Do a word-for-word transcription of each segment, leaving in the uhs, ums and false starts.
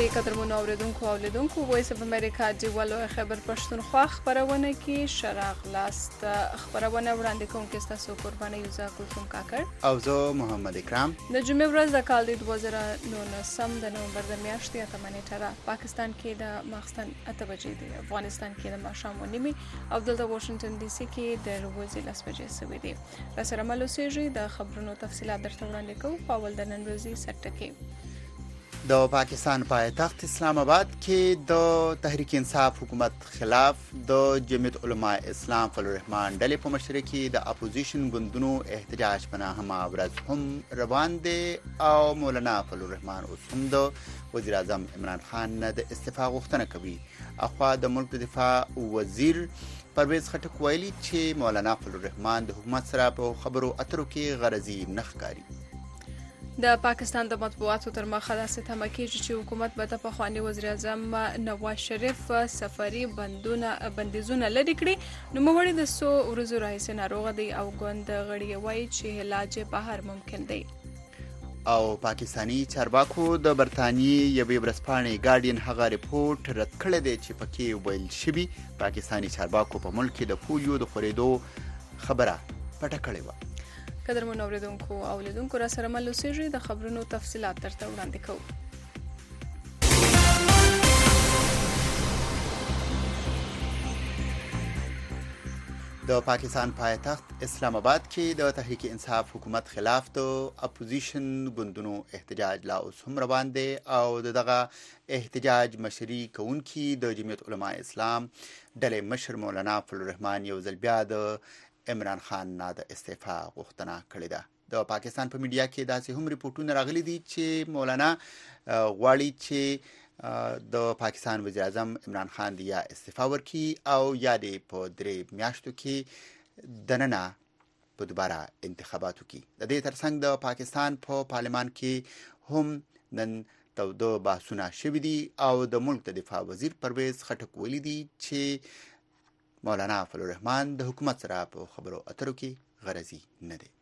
کې قدرمنو اوریدونکو او لیدونکو وایس اف امریکا دیوالو خبر پښتونخوا خبرونه کې شراغ لاست خبرونه وړاندې کوم کې تاسو قرباني یوزا کوم کاکړ او زه محمد اکرام د جمعې ورځ د کال د دوه زره نولسم د نومبر د میاشتې اتمه نیټه پاکستان کې د ماخستن اته بجې دی افغانستان کې د ماښام و نیمې او دلته واشنگټن ډي سي کې د ورځې لس بجې سوي دي را سره مل اوسېږئ د خبرونو تفصیلات درته وړاندې کوو په اول د نن ورځې سټ کې د پاکستان پایتخت اسلام آباد کې د تحریک انصاف حکومت خلاف د جمعیت علماء اسلام فضل الرحمن ډلې په مشرۍ کې د اپوزیشن ګوندونو احتجاج په نهمه ورځ هم روان دی او مولانا فضل الرحمن اوس هم د وزیر اعظم عمران خان نه د استعفا غوښتنه کوي. اخوا د ملک د دفاع وزیر پرویز خټک ویلي چې مولانا فضل الرحمن د حکومت سره په خبرو اترو کې غرضي نه ښکاري. د پاکستان د مطبوعاتو تر مخه داسې تمه کېږي چې حکومت به د پخواني وزیر اعظم نواز شریف سفري بندونه بندیزونه لرې کړي. نوموړی د څو ورځو راهیسې ناروغه دی او ګوند غړي وایي چې علاج بهر ممکن دی. او پاکستانی چارواکو د برتانیې یوې ورځپاڼې ګارډین هغه ریپورت رد کړی دی چې پکې ویل شوي پاکستانی چارواکو په ملک کې د پولیو د خورېدو خبره پټه کړې وه. قدرمنو اوریدونکو او لیدونکو را سره مل اوسېږئ د خبرونو تفصیلات درته وړاندې کوو. د پاکستان پایتخت اسلام آباد کې د تحریک انصاف حکومت خلاف د اپوزیشن ګوندونو احتجاج لا اوس هم روان دی او دغه احتجاج مشري کوونکي د جمعیت علماء اسلام ډلې مشر مولانا فضل الرحمن یو ځل بیا د عمران خان نه د استعفا غوښتنه کړې ده. د پاکستان په میډیا کې داسې هم ریپورتونه راغلي دي چې مولانا غواړي چې د پاکستان وزیر اعظم عمران خان دی یا استعفا ورکړي او یا د په درې میاشتو کې دننه په دوباره انتخاباتو کې. د دې ترڅنګ د پاکستان په پارلمان کې هم نن د بحثونه شوي دي او د ملک د دفاع وزیر پرویز خټک ویلي دي چې مولانا فضل الرحمن د حکومت سره په خبرو اترو کې غرضي نه دی.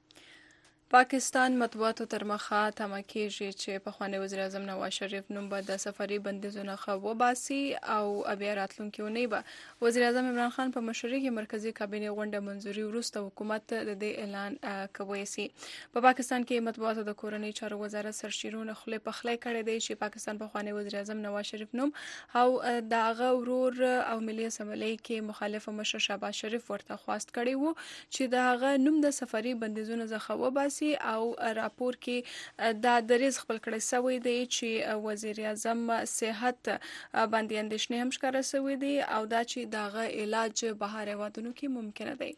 پاکستان مطبوعاتو تر مخه تمه کېږي چې پخوانی وزیر اعظم نواز شریف نوم به د سفري بندیزونو څخه وباسي او بیا راتلونکي اونۍ به وزیر اعظم عمران خان په مشرۍ کې مرکزي کابینې غونډه منځوري وروسته حکومت د دې اعلان کوي سي. په پاکستان کې مطبوعاتو د کورنۍ چارو وزارت سرشیرونه خله په خله کړی دی چې پاکستان پخوانی وزیر اعظم نواز شریف نوم او د هغه ورور او ملي اسمبلی کې مخالف مشر شهباز شریف ورته خواست کړی وو چې د هغه نوم د سفري بندیزونو څخه وباسي او راپور کې دا دریز خپل کړی سوی دی چې وزیر اعظم صحت باندې اندېښنې هم ښکاره سوی دی او دا چې دغه علاج بهر هیوادونو کې ممکنه دی.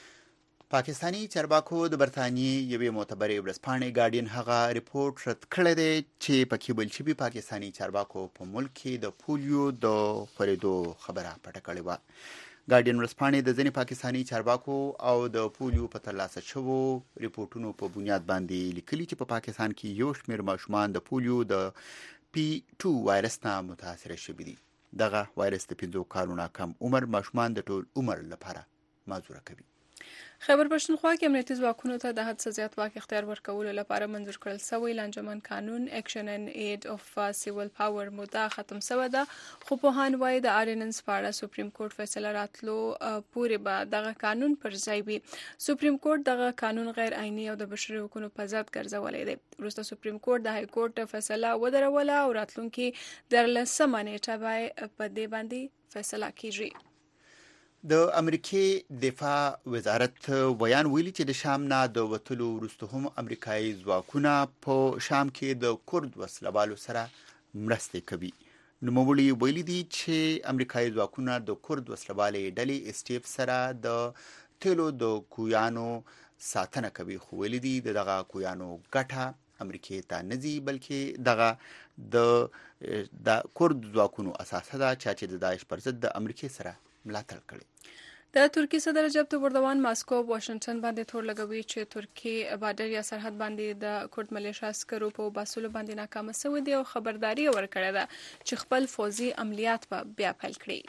پاکستانی چارواکو د برتانیې یوې معتبرې ورځپاڼې ګارډین هغه ریپورت رد کړی دی چې پکې ویل شوي پاکستانی چارواکو په ملک کې د پولیو د خورېدو خبره پټه کړې وه. ګارډین ورځپاڼې د ځینې پاکستانی چارواکو او د پولیو په ترلاسه شوو ریپورتونو په بنیاد باندې لیکلي چې په پاکستان کې یو شمېر ماشومان د پولیو د پی ټو وایرس نه متاثره شوي دي. دغه وایرس د پنځو کالو نه کم عمر ماشومان د ټول عمر لپاره معذوره کوي. خیبر پښتونخوا کې امنیتي ځواکونو ته د حد څخه زیات واک اختیار ورکولو لپاره منظور کړل سوی لانجمن قانون اکشن ان اید اف سیول پاور موده ختم شوه ده، خو پوهان وایي د آرډیننس په اړه سپریم کورټ فیصله راتلو پورې به دغه قانون پر ځای وي. سپریم کورټ دغه قانون غیر عیني او د بشري حقوقو په ضد ګرځولی دی. وروسته سپریم کورټ د های کورټ فیصله ودروله او راتلونکي دیارلسمه نیټه به په دې باندې فیصله کیږي. د امریکای دفاع وزارت ویان ویلي چې د شام نه د وتلو وروسته هم امریکایي ځواکونه په شام کې د کورد وسلوالو سره مرستې کوي. نوموړي ویلي دي چې امریکایي ځواکونه د کورد وسلوالې ډلې اس ټي اف سره د تیلو د کویانو ساتنه کوي، خو ویلي دي دغه کویانو ګټه امریکای ته نه ځي بلکې دغه د د کورد ځواکونو اساسه ده چې د داعش پر ضد د امریکای سره ملاتړ کړي. د ترکیې صدر رجب طیب اردوان ماسکو او واشنگټن باندې تور لګوي چې ترکیې بارډر یا سرحد باندې د کورد ملیشیا عسکرو په باسلو باندې ناکامه شوې دي او خبرداري ورکړې ده چې خپل فوزي عملیات به بیا پیل کړي.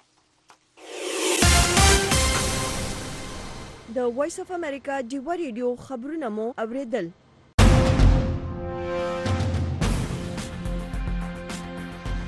د وایس اف امریکا دیوا ریډیو خبرونه مو اوریدل.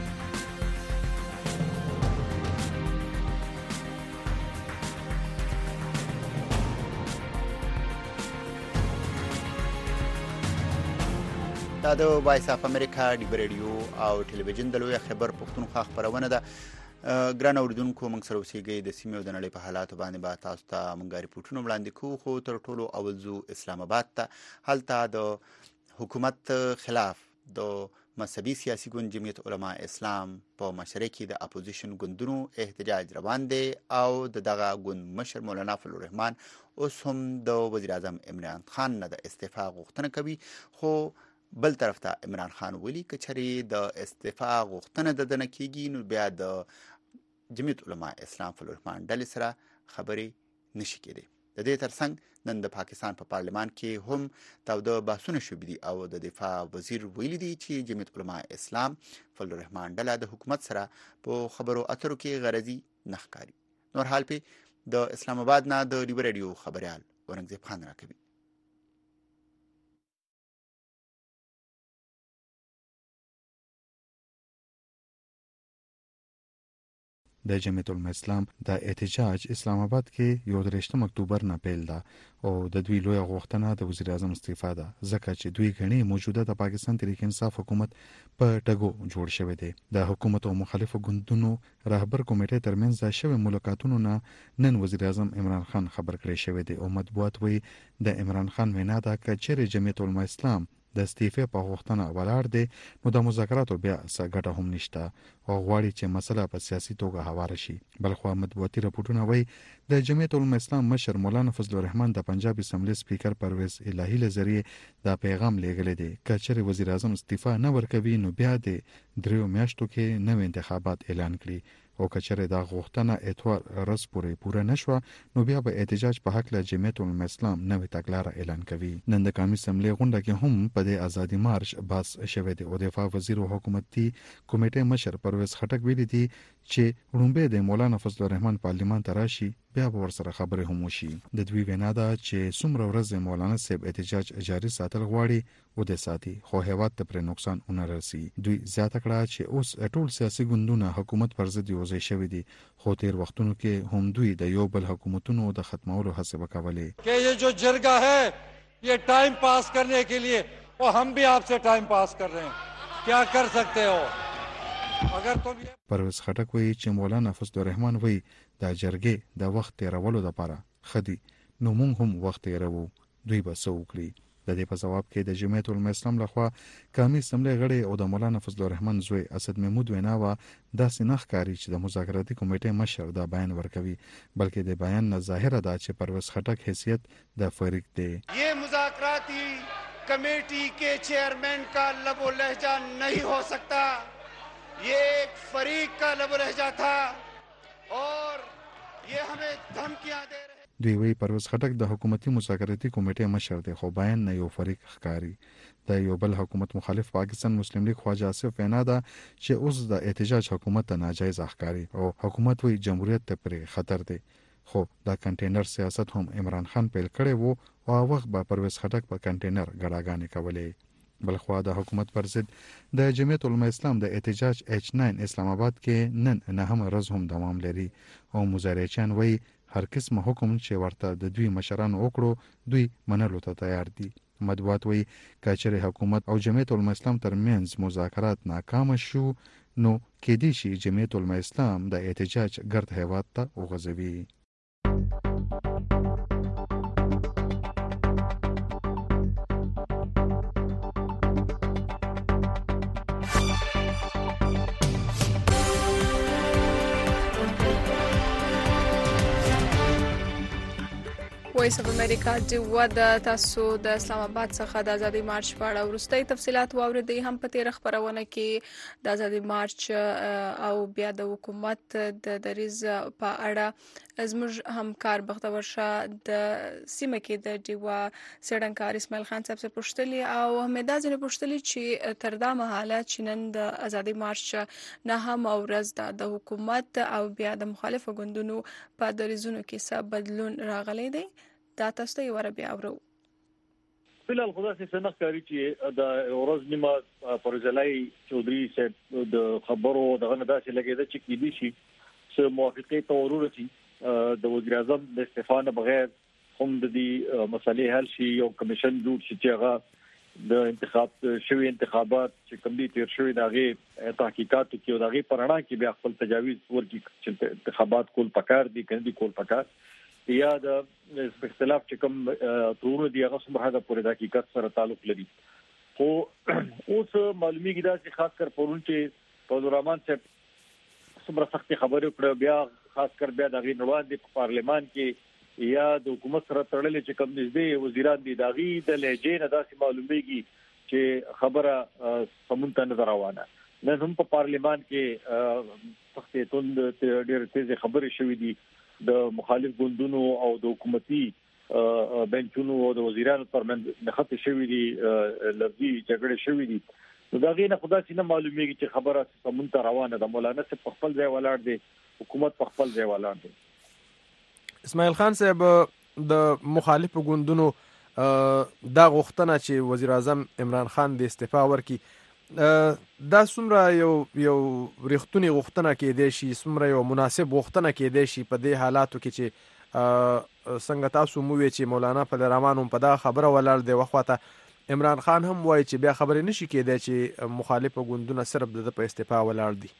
دا د وایس اف امریکا د ریډیو او ټلویزیون د لوی خبر پښتونخوا خبرونه ده. ګران اوریدونکو، موږ سره اوسېږئ د سیمې او د نړۍ په حالاتو باندې به تاسو ته موږ ریپورټونه وړاندې کوو، خو تر ټولو اول ځو اسلام آباد ته. هلته د حکومت خلاف د مذهبي سیاسي ګوند جمعیت علما اسلام په مشرۍ کې د اپوزیشن ګوندونو احتجاج روان دی او د دغه ګوند مشر مولانا فضل الرحمن اوس هم د وزیر اعظم عمران خان نه د استعفا غوښتنه کوي. خو بل طرف ته عمران خان ویلي که چېرې د استعفا غوښتنه د ده نه کېږي نو بیا د جمعیت علما اسلام فضل الرحمن ډلې سره خبرې نشي کېدی. د دې ترڅنګ نن د پاکستان په پا پارلمان کې هم تاوده بحثونه شوي دي او د دفاع وزیر ویلي دي چې جمعیت علما اسلام فضل الرحمن ډله د حکومت سره په خبرو اترو کې غرضي نه ښکاري. نور حال پې د اسلام آباد نه د ریو ریډیو خبریال اورنګزیب خان راکوي. د جمعیت علما اسلام د احتجاج اسلام آباد کې یو درېشتم اکتوبر نه پیل ده او د دوی لوی غوښتنه د وزیر اعظم استعفا ده، ځکه چې دوی غني موجوده د پاکستان تحریک انصاف حکومت په ټګو جوړ شوی دی. د حکومت او مخالفو ګوندونو رهبر کمیټې ترمنځ د شوی ملاقاتونو نه نن وزیر اعظم عمران خان خبر کړی شوی دی او مطبوعات وایي د عمران خان وینا ده که چېرې جمعیت علما اسلام د استعفا په غوښتنه ولاړ دی نو د مذاکراتو بیا څه ګټه هم نشته او غواړي چې مسله په سیاسي توګه هواره شي. بلخوا مطبوعاتي راپورټونه وایي د جمعیت علما اسلام مشر مولانا فضل الرحمن د پنجاب اسمبلی سپیکر پرویز الهی له ذریعې دا پیغام لیږلی دی که چېرې وزیر اعظم استعفا نه ورکوي نو بیا د دریو میاشتو کې نوي انتخابات اعلان کړي او که چېرې دا غوښتنه اتوار ورځ پورې پوره نه شوه نو بیا به احتجاج په هکله جمعیت علما اسلام نوې تګلاره اعلان کوي. نن د قومي اسمبلی غونډه کې هم په دې ازادي مارش بحث شوی دی او دفاع وزیر او حکومتي کمیټې مشر پرویز خټک ویلي دي چې وړومبی د مولانا فضل الرحمن پارلمان ته راشي بیا به ورسره خبرې هم وشي. د دوی وینا ده چې څومره ورځې مولانا صاحب احتجاج جاري ساتل غواړي او د ساتي خو هیواد ته پرې نقصان ونه رسي. دوی زیاته کړه چې اوس ټول سیاسي ګوندونه حکومت پر ضد یوځای شوي دي خو تیر وختونو کې هم دوی د یو بل حکومتونو د ختمولو هڅه وکولې. کہ یہ جو جرگہ ہے یہ ٹائم پاس کرنے کے لیے اور ہم بھی آپ سے ٹائم پاس کر رہے ہیں، کیا کر سکتے ہو اگر تم. پرویز خټک وایي چې مولانا فضل الرحمن وایي د جرګې د وخت تیرولو لپاره خدي نو موږ هم وخت تیرو، دوی به څه وکړي. د دې په جواب کې د جمعیت علما اسلام لخوا قومي اسمبلی غړي او د مولانا فضل الرحمن زوی اسد محمود وینا وا داسې نه ښکاري چې د مذاکراتي کمیټې مشر دا بیان ورکوي، بلکې د بیان نه ظاهره ده چې پرویز خټک حیثیت د فریق دی. یہ مذاکراتی کمیٹی کے چیئرمین کا لب و لہجہ نہیں ہو سکتا، یہ ایک فریق کا لب و لہجہ تھا اور یہ ہمیں دھمکیاں دے رہے. دوی وی پرویز خټک د حکومتي مذاکراتي کمیټې مشر دی خو بیان نه یو فریق ښکاري. د یو بل حکومت مخالف پاکستان مسلم لیگ خواجه آصف وینا ده چې اوس د احتجاج حکومت ته ناجایز ښکاري او حکومت وی جمهوریت ته پرې خطر دی. خو دا کنټینر سیاست هم عمران خان پیل کړی وو او هغه وخت به پرویز خټک په کنټینر ګډاګانې کولې. بلخوا د حکومت پر ضد د جمعیت علما اسلام د احتجاج ایچ ناین اسلام آباد کې نن نهم ورځ هم دوام لري او مظاهرچیان وایي هر قسمه حکم چې ورته د دوی مشرانو وکړو دوی منلو ته تیار دي. مطبوعات وایي که چېرې حکومت او جمعیت علما اسلام ترمنځ مذاکرات ناکامه شو نو کېدای شي جمعیت علما اسلام د احتجاج ګرد هیواد ته وغځوي. وایس اف امریکا جوه د تاسو د اسلام آباد څخه د ازادي مارچ په اړه وروستۍ تفصيلات واوریدئ. هم په تیر خبرونه کې د ازادي مارچ او بیا د حکومت د دریز په اړه زموږ همکار بختور شاه د سیمه کې د ډیوا سړنکار اسماعیل خان صاحب څخه پوښتلي او همدا ځنه پوښتلي چې تر دا مهاله چې نن د ازادي مارچ نه هم ورځ د حکومت او بیا د مخالفو ګوندونو په دریزونو کې څه بدلون راغلی دی. دا تاسو ته یو بیا اورو. فلال خدا سے سنخ کاری چې د ورځ نیمه پروزلای چودري صاحب د خبرو دغه نه داسې لګیدا چې کې دي شي چې موافقه تورور شي د وزیر اعظم د استعفا نه بغیر هم د دې مسلې حل شي یو کمیشن جوړ شي چې هغه د انتخاب شوی انتخابات چې کوم دي تیر شوی دغه تحقیقات کې او دغه پرانا کې بیا خپل تجاویز ورکی چې انتخابات کول پکار دي کندي کول پکار یا د اختلاف چې کوم تورونه دی هغه سمه د پوره د حقیقت سره تعلق لري خو اوس معلومیږي دا چې خاص کر پرون چې فضل الرحمن صاحب سمره سختي خبرې کړې بیا خاص کر بیا د غینوان دی په پارلیمان کې یا د حکومت سره تړلې چې کوم نږدې وزیران دي داغي د لهجې نه داسې معلومیږي چې خبره سمونته نه روانه نن هم په پارلیمان کې سختي توند ډېر تیز خبرې شوې دي د مخالف ګوندونو او د حکومتي بنچونو او د وزیرانو ترمنځ د خط شوې دي لفظي جګړه شوې دي نو دا غي نه خدای سينه معلومیږي چې خبره سمونته روانه ده مولانا صاحب په خپل ځای ولاړ دي حکومت په خپل ځای ولاړ دي اسماعیل خان صاحب د مخالف ګوندونو دا غوښتنه چې وزیر اعظم عمران خان د استعفا ورکړي دا څومره یو یو ریښتونی غوښتنه کېدای شي څومره یو مناسب غوښتنه کېدای شي په دې حالاتو کې چې څنګه تاسو مو وی چې مولانا فضل الرحمن هم په دا خبره ولاړ دی وخته عمران خان هم وایي چې بیا خبرې نشي کېدای چې مخالف ګوندونه صرف د په استعفا ولاړ دي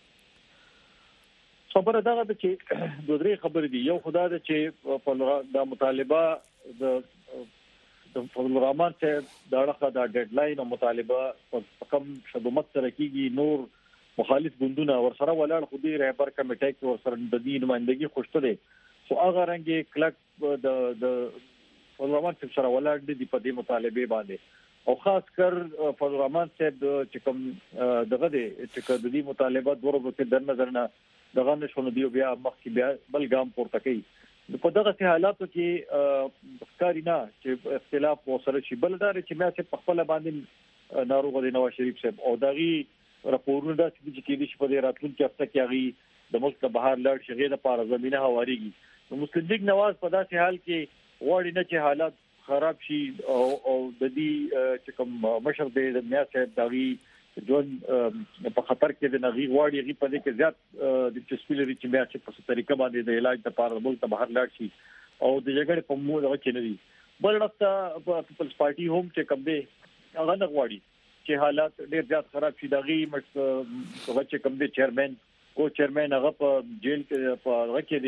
خبره دا ده چې دوه درې خبرې دي یو خدای ده چې د مطالبه د د فضل الرحمن ته دا لخوا دا ډیډلاین او مطالبه په کم شدومت سره کیږي نور مخالف ګوندونه ورسره ولاړ خو دې رهبر کمیټه کې ورسره د دې نمائندګي خوشته دي خو هغه رنګ کلک د د فضل الرحمن سره ولاړ دي په دې مطالبه باندې او خاص کر فضل الرحمن صاحب چې کوم دغه دي چې د دې مطالبه ورغو کې در نظر نه دغه نشونه دی بیا مخکې بیا بل ګام پورته کوي په دغه حالاتو کې ښکارینا چې اختلاف وسره شي بلدار چې مې څه په خپل باندې ناروغ دی نواز شریف صاحب او دغه راپورونه د چې کې دي چې په راتلونکي هفته کې هغه د ملک بهر لړ شغې د پاره زمينه هواريږي نو مسلم لیگ نواز په داسې حال کې وړي نه چې حالات خراب شي او او د دې چې کوم مشر دی د میا صاحب دغه جون په خطر کې د نغي غواړي غي په دې کې زیات د چسپلري چې بیا چې په طریقه باندې د علاج لپاره ملک ته بهر لاړ شي او د جګړې په مو دغه کې نه دي بل وخت په پیپلز پارټي هم چې کوم دی هغه نه غواړي چې حالات ډېر زیات خراب شي دغه مڅ چې کوم دی چیرمن کو چیرمن هغه په جیل کې په هغه کې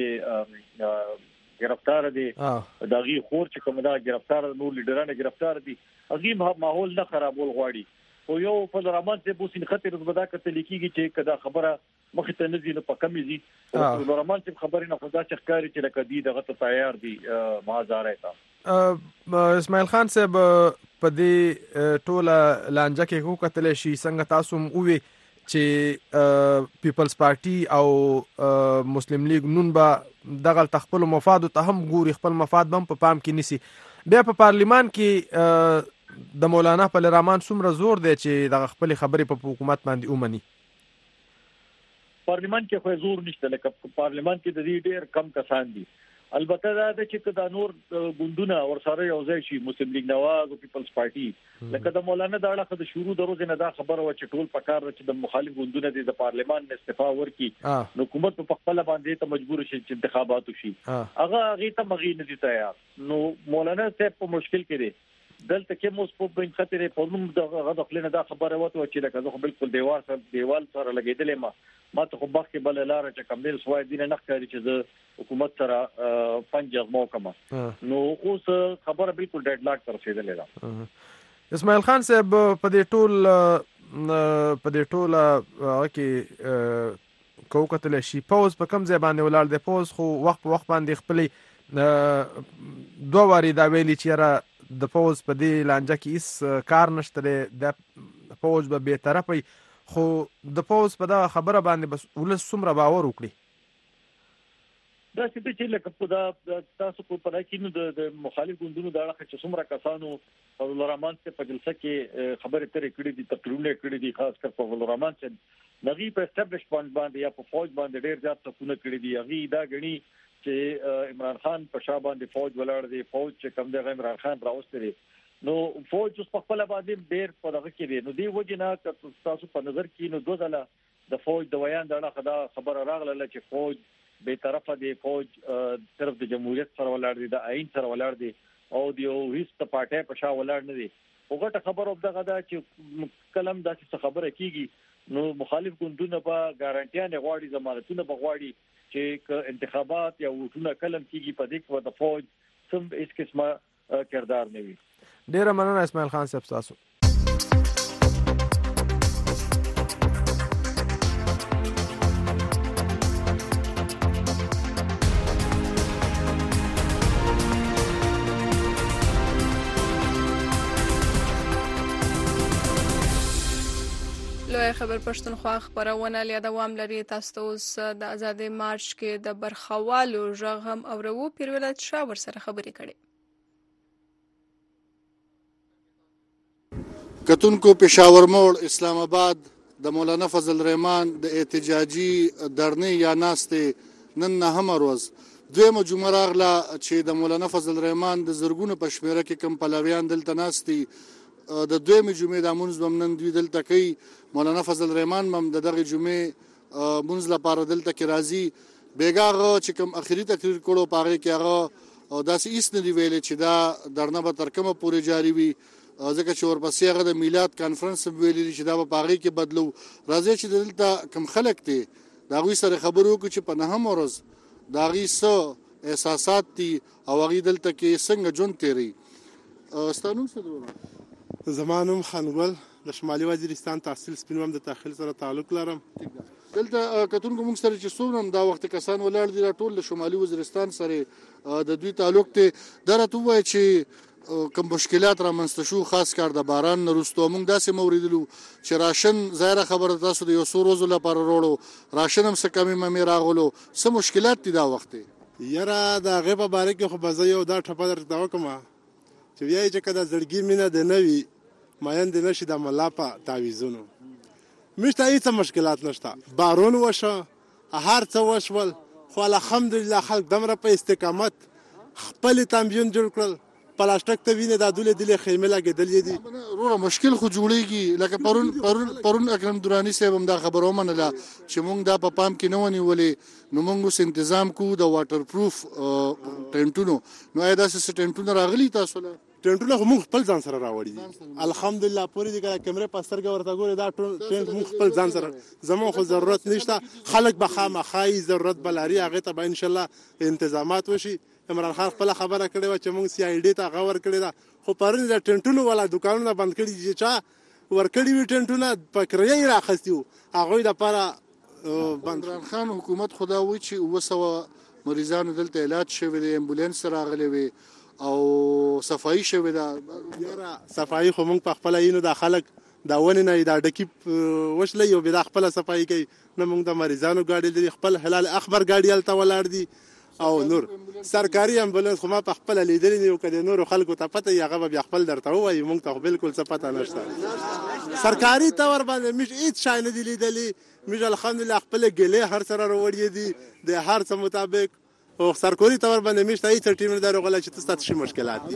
دی گرفتار دي دغه خور چې کوم دا گرفتار نو لیډرانه گرفتار دي هغه ماحول نه خرابول غواړي او یو فضل الرحمن ته بوسین خطر زبدا کته لیکيږي چې کدا خبره مخ ته نزي نو پکمې دي فضل الرحمن ته خبرې نه خدا چې ښکاری چې لکه دی دغه ته تیار دي مازاره تا اسماعیل خان صاحب په دې ټوله لانجه کې کو کتل شي څنګه تاسو وې چې پیپلز پارټي او مسلم لیگ نون به دغه تخپل مفاد ته هم ګوري خپل مفاد هم په پام کې نسی بیا په پارلیمان کې د مولانا فضل الرحمن څومره زور دی چې د خپل خبرې په حکومت باندې اومني پارلیمان کې خو زور نشته لکه پارلیمان کې د دې ډېر کم کسان دي البته دا چې د نور ګوندونه ورسره یو ځای شي مسلم لیگ نواز او پیپلز پارټي لکه د مولانا د اړه د شروع دروازه نه دا خبره و چې ټول پکار چې د مخالف ګوندونه د پارلیمان استعفا ورکړي نو حکومت په خپل باندې ته مجبور شي چې انتخابات وشي هغه هغه ته مغي نه دي تیار نو مولانا صاحب په مشکل کې دي دلته کې مو په بین خطر په نوم د غدخلنه دا خبره وته چې لکه زه بالکل دیوال سره دیوال سره لګیدلې ما ما ته خو بخ کې بل لار چې کمل سوای دینه نه ښکاري چې د حکومت سره پنځه مو کما نو اوس خبره بالکل ډیډ لاک تر رسیدلې ده اسماعیل خان صاحب په دې ټول په دې ټول کې کوکتل شي پوز په کم ځای باندې ولر د پوز خو وخت په وخت باندې خپلې دوه واری دا ویلي چې را د فوج په دې لانجه کې هیڅ کار نشته د فوج به به طرفي خو د فوج په دا خبره باندې بس ولس څومره باور وکړي دا چې لکه په دا تاسو په پاره کې نو د مخالف ګوندونو د اړه چې څومره کسانو فضل الرحمن ته په جلسه کې خبرې ترې کړې دي تقریرونه کړې دي خاص کر په فضل الرحمن چې نغي په اسټابلیشمنت باندې یا په فوج باندې ډېر زیات څه کړې دي هغه دا غني چې عمران خان په شا باندې فوج ولاړ دی فوج چې کوم دی عمران خان راوستري نو فوج اوس په خپل باندې ډېر په دغه کې دی نو دی وجنه تاسو په نظر کې نو دوه ځله د فوج د ویان د اړه خبره راغله چې فوج به طرفه دی فوج طرف د جمهوریت سره ولاړ دی د آئین سره ولاړ دی او د هیڅ پارټي په شا ولاړ نه دی وګټه خبره دغه دا چې کلم داسې خبره کیږي نو مخالف ګوندونه په ګارانټیا نه غواړي ضمانتونه بغواړي چې انتخابات یا ووټونه کلم کیږي په دې کې د فوج سم هیڅ قسمه کردار نه وي. ډیره مننه اسماعیل خان صاحب تاسو. لوی خبر پښتونخوا خبرونه لیا دوام لري. تاسو ته اوس د آزادۍ مارچ کې د برخوالو غږ هم اورو. پیرولت شاه ورسره خبرې کړي. کتونکو پېښور موړ اسلام آباد د مولانا فضل الرحمن د احتجاجي درنې یا ناستې نن نهمه ورځ دویمه جمعه راغله چې د مولانا فضل الرحمن د زرګونو په شمېره کې کم پلویان دلته ناست دي. د دویمې جمعې د مونځ به نن دوی دلته کوي. مولانا فضل الرحمن هم د دغې جمعې مونځ لپاره دلته کې راځي. بېګا هغه چې کوم اخري تقریر کړو په هغې کې هغه داسې هېڅ نه دي ویلي چې دا درنه به تر کومه پورې جاري وي، ځکه چې ورپسې هغه د میلاد کانفرنس هم ویلي دي چې دا به په هغې کې بدلو. راځئ چې دلته کوم خلک دي د هغوی سره خبرې وکړو چې په نهمه ورځ د هغوی څه احساسات دي او هغوی دلته کې څنګه ژوند تېروي. ستا نوم څه دی؟ زما نوم خانګل د شمالي وزیرستان تحصیل سپینوم د تاخیل سره تعلق لرم. دلته کتونکو موږ سره چې څومره دا وخت کسان ولاړ دي دا ټول د شمالي وزیرستان سره د دوی تعلق دی. دا راته ووایه چې کوم مشکلات رامنځته شو خاص کار د باران نه وروسته موږ داسې مو اورېدلو چې راشن ظاهره خبره تاسو د یو څو ورځو لپاره وروړو، راشن هم څه کمې ممې راغلو، څه مشکلات دي دا وخت؟ یاره د هغې په باره کې خو به زه یو دا ټپه درته وکړم چې وایي چې که د زړګي مینه د نه وي ماین د نشي د ملا په تعویزونو. مشته هیڅ مشکلات نشته، بارون وشه هر څه وشول، خو الحمدلله خلک دمره په استقامت خپل تنبیون جوړ کړل. پلاستیک ته وینې دا دولې دلې خیمه لګېدلې دي. وروره مشکل خو جوړېږي، لکه پرون پرون پرون اکرم دراني صاحب هم دا خبره ومنله چې موږ دا په پام کې نه ونیولې، نو موږ اوس انتظام کوو د واټر پروف ټینټونو. نو آیا داسې څه ټینټونه راغلي تاسو له؟ ټینټونه خو موږ خپل ځان سره راوړي دي الحمدلله. پورې دي که کیمرې په سترګه ورته ګورې دا ټینټ موږ خپل ځان سره، زموږ خو ضرورت نشته. خلک به خامخا ضرورت به لري، هغې ته به انشاءالله انتظامات وشي. عمران خان خپله خبره کړې وه چې موږ سی آی ډي ته هغه ورکړې ده، خو پرون د ټینټونو والا دوکانونه بند کړي چې چا ورکړي وي ټینټونه په کرایه یې رااخیستي وو، هغوی دپاره بند. عمران خان حکومت خو دا وایي چې اووه سوه مریضانو دلته علاج شوی دی، امبولانس راغلی وي او صفایي شوې ده. یاره صفایي خو موږ په خپله یینو، دا خلک دا ونې نه دا ډکي وشلی او بیا دا خپله صفایي کوي. نه موږ د مریضانو ګاډي لري، خپل حلال اخبر ګاډي هلته ولاړ دي او نور سرکاري امبولانس خو ما په خپله لیدلی دي. که د نورو خلکو ته پته وي هغه به بیا خپل درته ووایي، موږ ته خو بالکل څه پته نشته. سرکاري طور باندې موږ هېڅ شی نه دي لیدلي. موږ الحمدلله خپلې ګیلې هر سره راوړې دي د هر څه مطابق، او سرکاري طور باندې میشته هیڅ ټیم نه دروغله چې تاسو ته څه مشکلات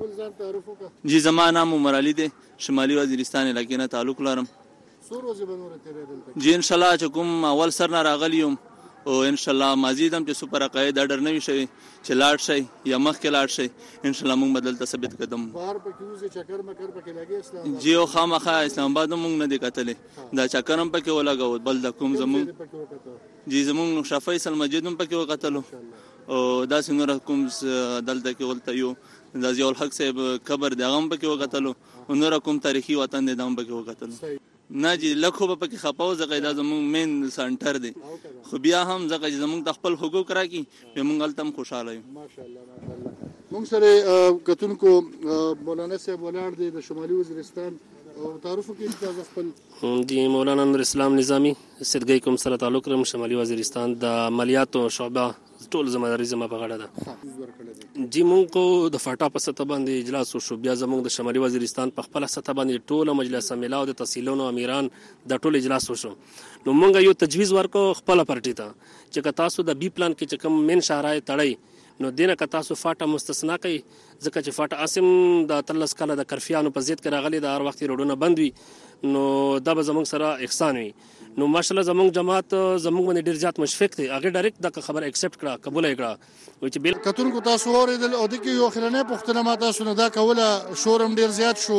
دي. جی زما نام عمر علي دی، شمالي وزیرستان علاقې نه تعلق لرم. څو ورځې به نورې تېرېدل؟ جی انشاءالله چې کوم اول سر نه راغلی یم او انشاءالله مزید هم چې سپر عقاید اډر نه وي شوی چې لاړ شئ یا مخکې لاړ شئ، انشاءالله موږ به دلته ثبت قدم. بهر پکې وځئ، چکر مکر پکې لګي اسلام آباد؟ جی او خامخا اسلام آباد هم موږ نه دی کتلی، دا چکر هم پکې ولګوت. بل د کوم زموږ جی زموږ شاه فیصل مسجد هم پکې وکتلو او داسې نور کوم دلته کې ولته یو د ضیاء الحق صاحب قبر دی هغه هم پکې وکتلو او نور کوم تاریخي وطن دی دا هم پکې وکتلو. نه جی لږ خو به پکې خفه و ځکه دا زموږ مین سنټر دی، خو بیا هم ځکه چې زموږ ته خپل حقوق راکړي بیا موږ هلته هم خوشحاله یو. موږ سره کتونکو مولانا صاحب ولاړ دی د شمالي وزیرستان، تعارف وکړئ تاسو خپل. جی مولانا نور اسلام نظامی صدګۍ کوم سره تعلق لرم، شمالي وزیرستان د مالیاتو شعبه ټول ذمہداري زما په غاړه ده. جی مونږ کو د فاټا په سطح باندې اجلاس وشو، بیا زمونږ د شمالي وزیرستان په خپل سطح باندې ټول مجلس املا او د تحصیلونو امیران د ټول اجلاس وشو. نو مونږ یو تجویز ورکو خپل پارټي ته چې که تاسو د بی پلان کې چې کوم مین شهرای تړئ نو دینه که تاسو فاټا مستثنا کوي، ځکه چې فاټا اسم د اتلس کاله د کرفیانو په ضد کې راغلي د هر وخت روډونه بند وي، نو دا به زمونږ سره احسان وي. نو ماشاءالله زمونږ جماعت زمونږ باندې ډیر زیات مشفق دی، هغه ډایرکټ دا خبره ایکسپټ کړه، قبول یې کړه. و چې بل کتونکو تاسو اوریدل او د کې یو خلنه پښتنه ما تاسو نه دا کوله شورم ډیر زیات شو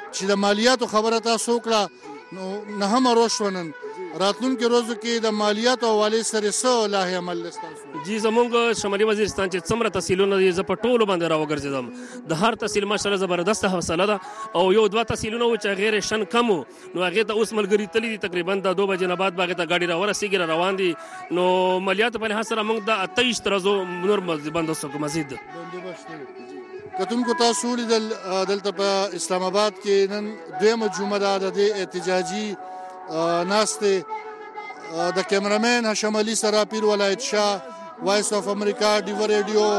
چې د مالیاتو خبره تاسو وکړه نو نه هم روشونن راتلونکي روزو کې د مالیاتو حواله سره څه لایحه عمل لستاسو جی زمونږ شمالي وزیرستان چې څومره تحصیلونه دي زه په ټولو باندې راوګرځېدم د هر تحصیل ماشاءالله زبردسته حوصله ده او یو دوه تحصیلونه و چې غیر شن کم نو هغه ته اوس ملګری تللی دي تقریبا د دوه بجې نه بعد باغ ته گاډي را ورسېږي روان دي نو مالیات په لحاظ سره موږ د اتهشت ترزو نور بندوبست کو مزید کتونکو تاسو لیدل دلته په اسلام آباد کې نن دویمه جمعه ده د احتجاجي ناسته د کیمرامین هشام علي سره پیر ولایت شاه وایس اف امریکا ډیو ریډیو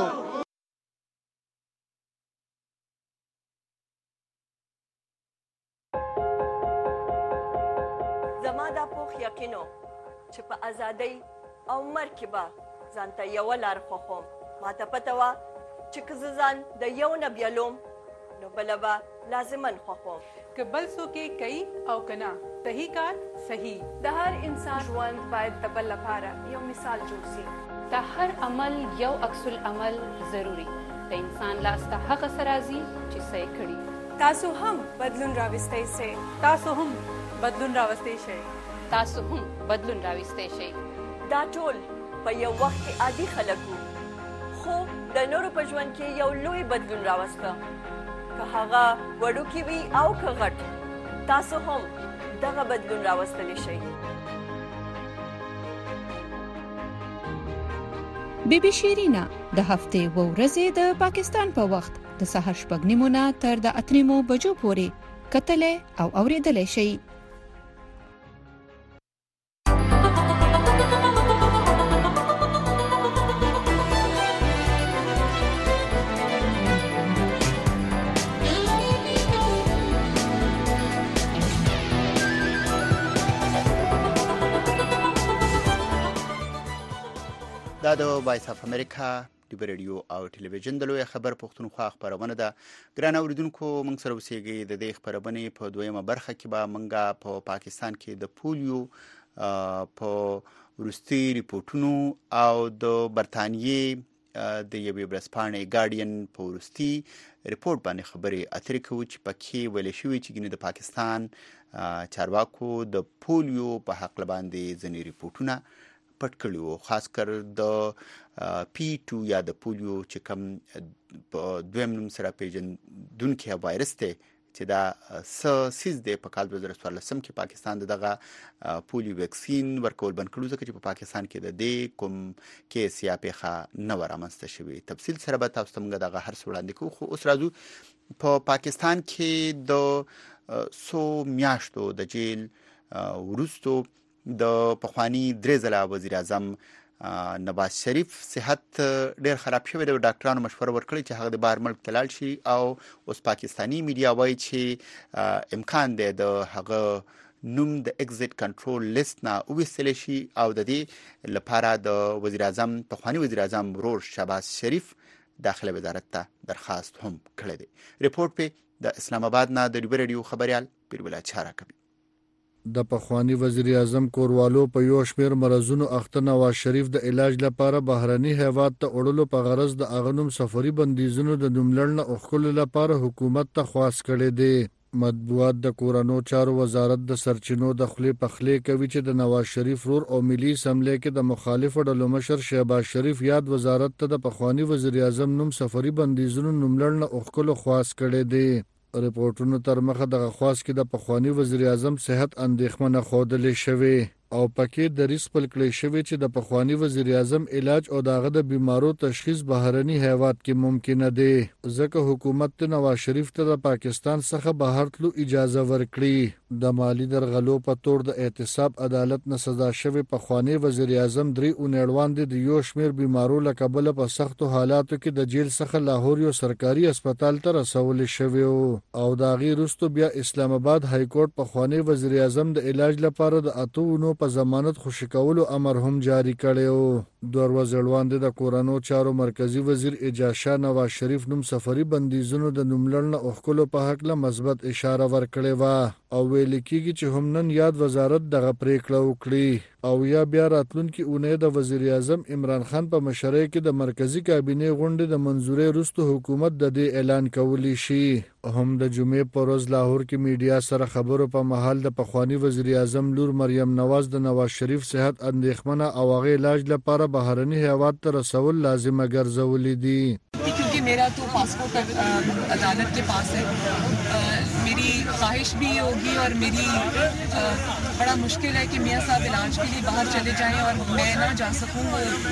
زما دا پوخ یقینو چې په ازادۍ او مرګ کې به ځان ته یوه لار خوښوم ما ته پته وه چې که زه ځان د یو نه بیلوم نو بله به لازما خوښوم که بل څوک یې کوي او که نه صحیح کار صحیح د هر انسان ژوند باید د بل لپاره یو مثال جوړ شي د هر عمل یو عکس العمل ضروري د انسان لاس ته هغه څه راځي چې څه یې کړي تاسو هم بدلون راوستی شئ تاسو هم بدلون راوستی شئ تاسو هم بدلون راوستی شئ دا ټول په یو وخت کې عادي خلک وو خو د نورو په ژوند کې یو لوی بدلون راوسته که هغه وړوکی وي او که غټ تاسو هم دغه بدلون راوستلی شئ بی بی شیرینا د هفتې و ورځې د پاکستان په وخت د سهار شپږ نیمو نه تر د اته نیمو بجو پورې کتلې او اورېدلې شئ دا د وایس اف امریکا ډیو ریډیو او ټلویزیون د لوی خبر پښتونخوا خبرونه ده ګران اوریدونکو موږ سره اوسېږئ د دې خبرونه په دویمه برخه کې به موږ په پاکستان کې د پولیو په وروستي ریپورتونو او د برتانیې د یوې ورځپاڼې ګارډین په وروستي ریپورت باندې خبرې اترې کوو چې پکې ویل شوي چې ګینه د پاکستان چارواکو د پولیو په حق باندې ځینې ریپورتونه پټ کړي وو خاص کر د پی ټو یا د پولیو چې کوم په دویم نوم سره پیژندونکی وایرس دی چې دا څه سیز دی په کال دوه زره څوارلسم کې پاکستان دغه پولیو ویکسین ورکول بند کړو ځکه چې په پاکستان کې د دې کوم کیس یا پیښه نه ورامنځته شوې تفصیل سره به تاسو ته موږ دغه هر څه وړاندې کوو خو اوس راځو په پاکستان کې د څو میاشتو د جیل وروستو د پخوانی درې ځله وزیر اعظم نواز شریف صحت ډیر خراب شوی دی ډاکټرانو مشوره ورکړي چې هغه د بهر ملک ته لاړ شي او اوس پاکستانی میډیا وایي چې امکان دی د هغه نوم د ایگزیټ کنټرول لیست نه وویستل شي او د دې لپاره د وزیر اعظم پخوانی وزیر اعظم ورور شهباز شریف داخله وزارت ته درخواست هم کړی دی ریپورت په د اسلام آباد نه د ډیو ریډیو خبريال پیربلا چارا کوي د پخوانی وزیر اعظم کوروالو په یو شمیر مرزونو اخته نواز شریف د علاج لپاره بهرني هیواد ته اړولو په غرض د اغنوم سفري بندیزونو د نوملړ نه اخلو لپاره حکومت ته خواست کړي دي مطبوعات د کورونو چارو وزارت د سرچینو د خلې پخلې کوي چې د نواز شریف رور او ملي اسمبلی کې د مخالف ډلو مشر شهباز شریف یاد وزارت ته د پخوانی وزیر اعظم نوم سفري بندیزونو نوملړ نه اخلو خواست کړي دي ریپورتونو تر مخه د خواست کې د پخوانی وزیر اعظم صحت اندېښمنه خوده شوی او پکې د ریس پل کلی شوی چې د پخوانی وزیر اعظم علاج او داغه د بیمارو تشخیص بهرني هیواد کې ممکن دی ځکه حکومت ته نواز شریف ته د پاکستان څخه بهر تلو اجازه ورکړي د مالی درغلو په تور د احتساب عدالت نه سزا شوی پخوانی وزیر اعظم درې اونړوان د یو شمیر بیمارو لکبل په سختو حالاتو کې د جیل څخه لاهور یو سرکاري هسپتال ته رسول شوی او دا غیر رستو بیا اسلام آباد های کورټ پخوانی وزیر اعظم د علاج لپاره د اتو په ضمانت خوشی کولو امر هم جاری کړی دوه ورځې وړاندې د کورونو چارو مرکزی وزیر اعجاز شاه نواز شریف نوم سفري بندیزونو د نوملړ نه اخلو په حق له مثبت اشاره ورکړې و او ویل کېږي چې هم نن یاد وزارت دغه پریکړه وکړي او یا بیا راتلونکي اونۍ د وزیر اعظم عمران خان په مشرۍ کې د مرکزی کابینې غونډې د منځورۍ وروسته حکومت د دې اعلان کولی شي. هم د جمعې په ورځ لاهور کې میډیا سره خبرو په محل د پخوانی وزیر اعظم لور مریم نواز د نواز شریف صحت اندېښمنه او هغه علاج لپاره بهرني هیواد ته رسول لازمه ګرځولې دي. क्योंकि मेरा तो पासपोर्ट अदालत के पास है, मेरी ख्वाहिश भी होगी और मेरी बड़ा मुश्किल है कि मियाँ साहब इलाज के लिए बाहर चले जाएं और मैं ना जा सकूं.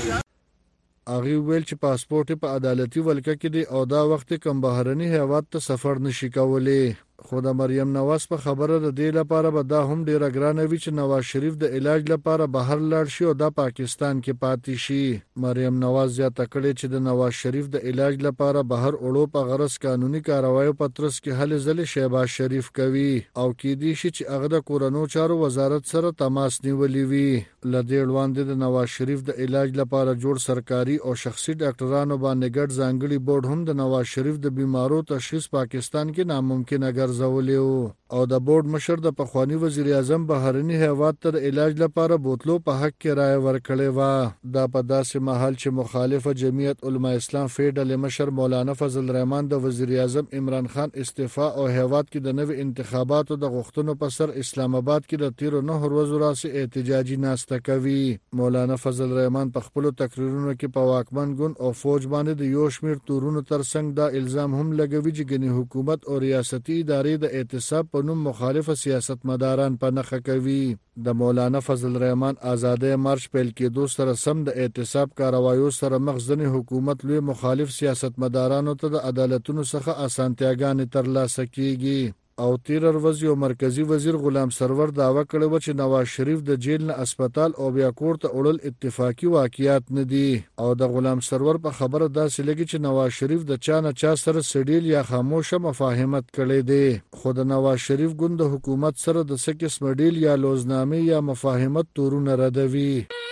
هغه ویل چې پاسپورت په عدالتي ولکه کې دی او دا وخت کم بهرني هیواد ته سفر نشي کولی. خو د مریم نواز په خبره د دې لپاره به دا هم ډیره ګرانه وي چې نواز شریف د علاج لپاره بهر لاړ شي او دا پاکستان کې پاتې شي. مریم نواز زیاته کړې چې د نواز شریف د علاج لپاره بهر اړو په غرض قانوني کاروایو په ترڅ کې هلې ځلې شهباز شریف کوي او کېدی شي چې هغه د کورونو چارو وزارت سره تماس نیولې وي. له دې وړاندې د نواز شریف د علاج لپاره جوړ سرکاري او شخصي ډاکټرانو باندې ګډ ځانګړي بورډ هم د نواز شریف د بیمارو تشخیص پاکستان کې ناممکنه ګرځولې او د بورډ مشر د پخوانی وزیر اعظم بهرني هیواد ته علاج لپاره بوتلو په حق کې رائے ورکړې و. دا په داسې محل چې مخالفه جمعیت علما اسلام فیډل مشر مولانا فضل الرحمن د وزیر اعظم عمران خان استعفا او هیواد کې د نوې انتخاباتو د غوښتنو په سر اسلام آباد کې د تیرو نه ورځو راځي احتجاجي ناسته کوي. مولانا فضل الرحمن په خپل تقریرونو کې په واکمن ګوند او فوج باندې د یو شمېر تورونو ترڅنګ دا الزام هم لګوي چې ګنې حکومت او ریاستي ادارې د اعتصاب په نوم مخالفه سیاستمداران په نخښه کوي. د مولانا فضل الرحمن آزادۍ مارچ پیل کېدو سره سم د اعتصاب کاروایو سره مخ ځینې حکومت لوی مخالف سیاستمدارانو ته د عدالتونو څخه اسانتیاګانې ترلاسه کیږي. او تیر ورځ یو مرکزی وزیر غلام سرور داوا کړی و چې نواز شریف د جیل نه اسپیټال او بیا کور ته وړل اتفاقی واقعیات نه دي. او د غلام سرور په خبره داسې لګي چې نواز شریف د چا نه چا سره سډیل یا خاموشه مفاهمت کړی دی. خو د نواز شریف ګوند د حکومت سره د سکس مډیل یا لوزنامه یا مفاهمت تورونه ردوي.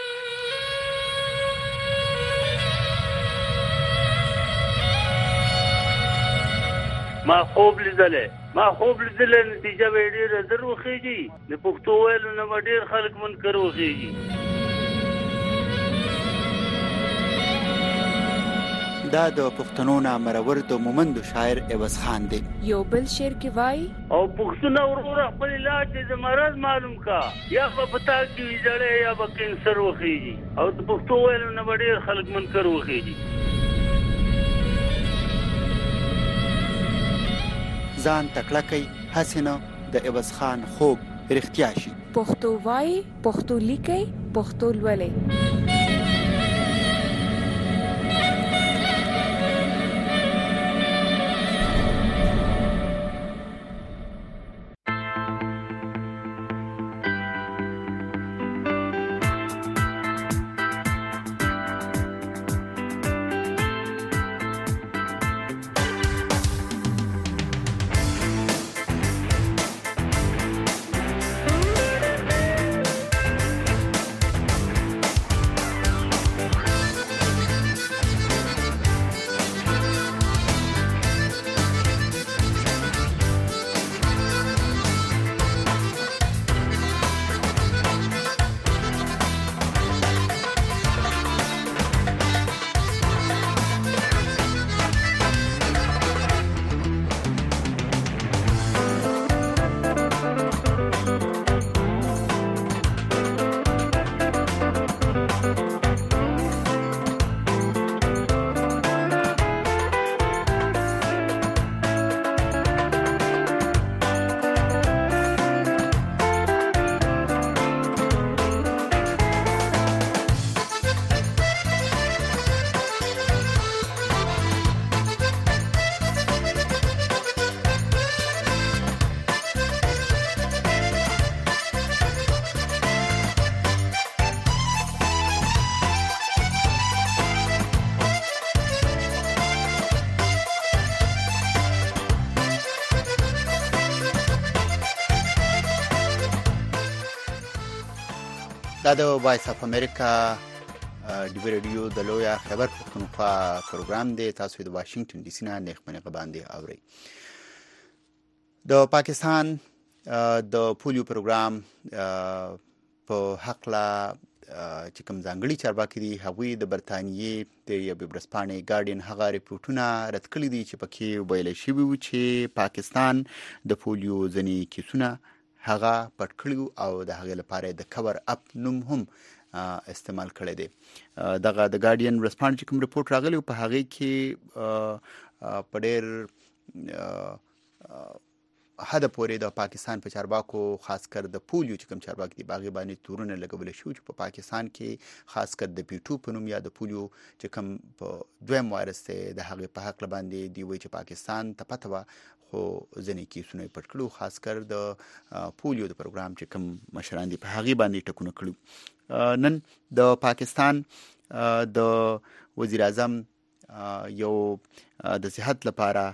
ما خوب لیدلې ما خوب لیدلې نتیجه به ډېره زر وخیږي. د پښتو ویلو نه به ډېر خلک منکر وخیږي. دا د پښتنو نامرور د مومندو شاعر عوض خان دی. یو بل شعر کې وایي او پښتون ورور خپل علاج د مرض معلوم کا یا په پتا کې ویځړې یا به کینسر وخیږي. او د پښتو ویلو نه به ډېر خلک منکر وخیږي. ځان تکړه کوي حسنه د عوض خان خوب رښتیا شي. پښتو وایي پښتو لیکي پښتو لولي. دا د وایس اف امریکا ډیو ریډیو د لویا خبر پښتونخوا پروګرام دی. تاسو د واشنگټن ډي سي نه نېخمنه غباندې اورئ. د پاکستان د پولیو پروګرام په حق لا چې کوم ځانګړي چارواکي دي هغوی د برتانیې د یوې ورځپاڼې ګارډین هغه ریپورټونه رد کړي دي چې پکې ویل شوي وو چې پاکستان د پولیو ځینې کیسونه هغه پټ کړي او د هغې لپاره د کور اپ نوم هم استعمال کړی دی. دغه د ګارډین ورځپاڼې چې کوم ریپورټ راغلی په هغې کې په ډېر حد پورې د پاکستان په چارواکو خاص کر د پولیو چې کوم چارواکي دي باغې باندې تورونه لګول شو چې په پاکستان کې خاص کر د پی ټو په نوم یا د پولیو چې کوم په دویم وایرس دی د هغې په حق باندې دی وایي چې پاکستان ته پته وه خو ځینې کیسونه یې پټ کړو خاص کر د پولیو د پروګرام چې کوم مشران دي په هغې باندې ټکونه کړو. نن د پاکستان د وزیر اعظم یو د صحت لپاره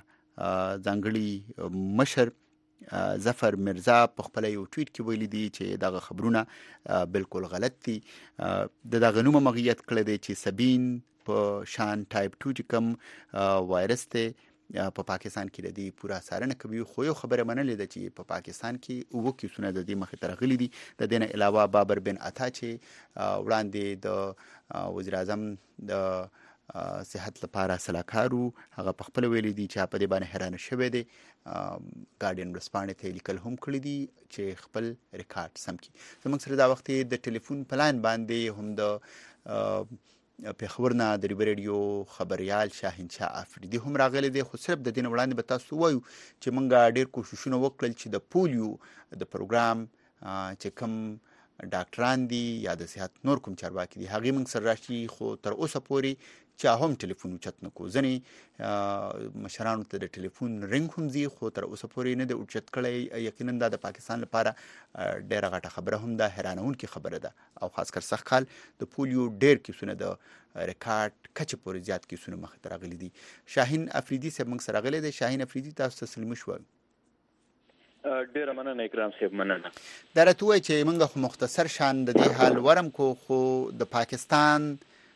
ځانګړي مشر ظفر مرزا په خپل یو ټویټ کې ویلي دي چې دغه خبرونه بالکل غلط دي. د دغه نوم مغیت کړی دی چې سبین په شان ټایپ ټو چې کوم وایرس دی په پاکستان کې د دې پوره څارنه کوي. خو یو خبره منلې ده چې په پاکستان کې اووه کیسونه د دې مخې ته راغلي دي. د دې نه علاوه بابر بن عطا چې وړاندې د وزیر اعظم د صحت لپاره سلاکارو هغه په خپل ویلي دي چې په دې باندې حیرانه شوی دی. ګارډین ورځپاڼې ته لیکل هم کړي دي چې خپل ریکارډ سم کړي. زموږ سره دا وخت د ټلیفون په لاین باندې هم د پېښور نه د ریبر ریډیو خبریال شاهین شاه افریدي هم راغلی دی. خو صرف د دې نه وړاندې به تاسو ووایو چې موږ ډېر کوششونه وکړل چې د پولیو د پروګرام چې کوم ډاکټران دي یا د صحت نور کوم چارواکي دي هغې موږ سره راشي خو تر اوسه پورې چا هم ټلیفون اوچت نه کو. ځینې مشرانو ته د ټلیفون رنګ هم ځي خو تر اوسه پورې نه دی اوچت کړی. یقینا دا د پاکستان لپاره ډېره غټه خبره هم ده، حیرانونکې خبره ده او خاص کر سږ کال د پولیو ډېر کیسونه د ریکارډ کچې پورې زیات کیسونه مخې ته راغلي دي. شاهین افریدي صاحب موږ سره راغلی دی. شاهین افریدي تاسو ته سلمي شوه. ډیره مننه اکرام صاحب. مننه. دا راته ووایي چې موږ خو مختصر شان د دې حال ورم کو خو د پاکستان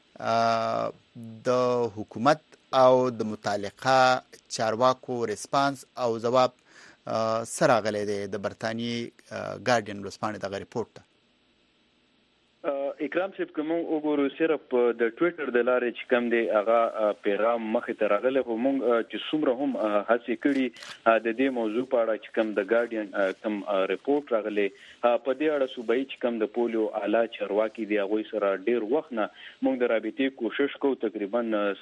د حکومت او د متعلقه چارواکو ریسپانس او ځواب څه راغلی دی د برتانیې ګارډین ورځپاڼې دغه ریپورټ ته؟ اکرام صاحب کوم وګورو صرف د ټویټر د لارې چې کم دی هغه پیغام مخې ته راغلی خو موږ چې څومره هم هڅې کړي د دې موضوع په اړه چې کم د ګارډین کم ریپورټ راغلی په دې اړه صوبایي چې کم د پولیو اعلی چارواکي دي هغوی سره ډېر وخت نه موږ د رابطې کوشش کوو. تقریبا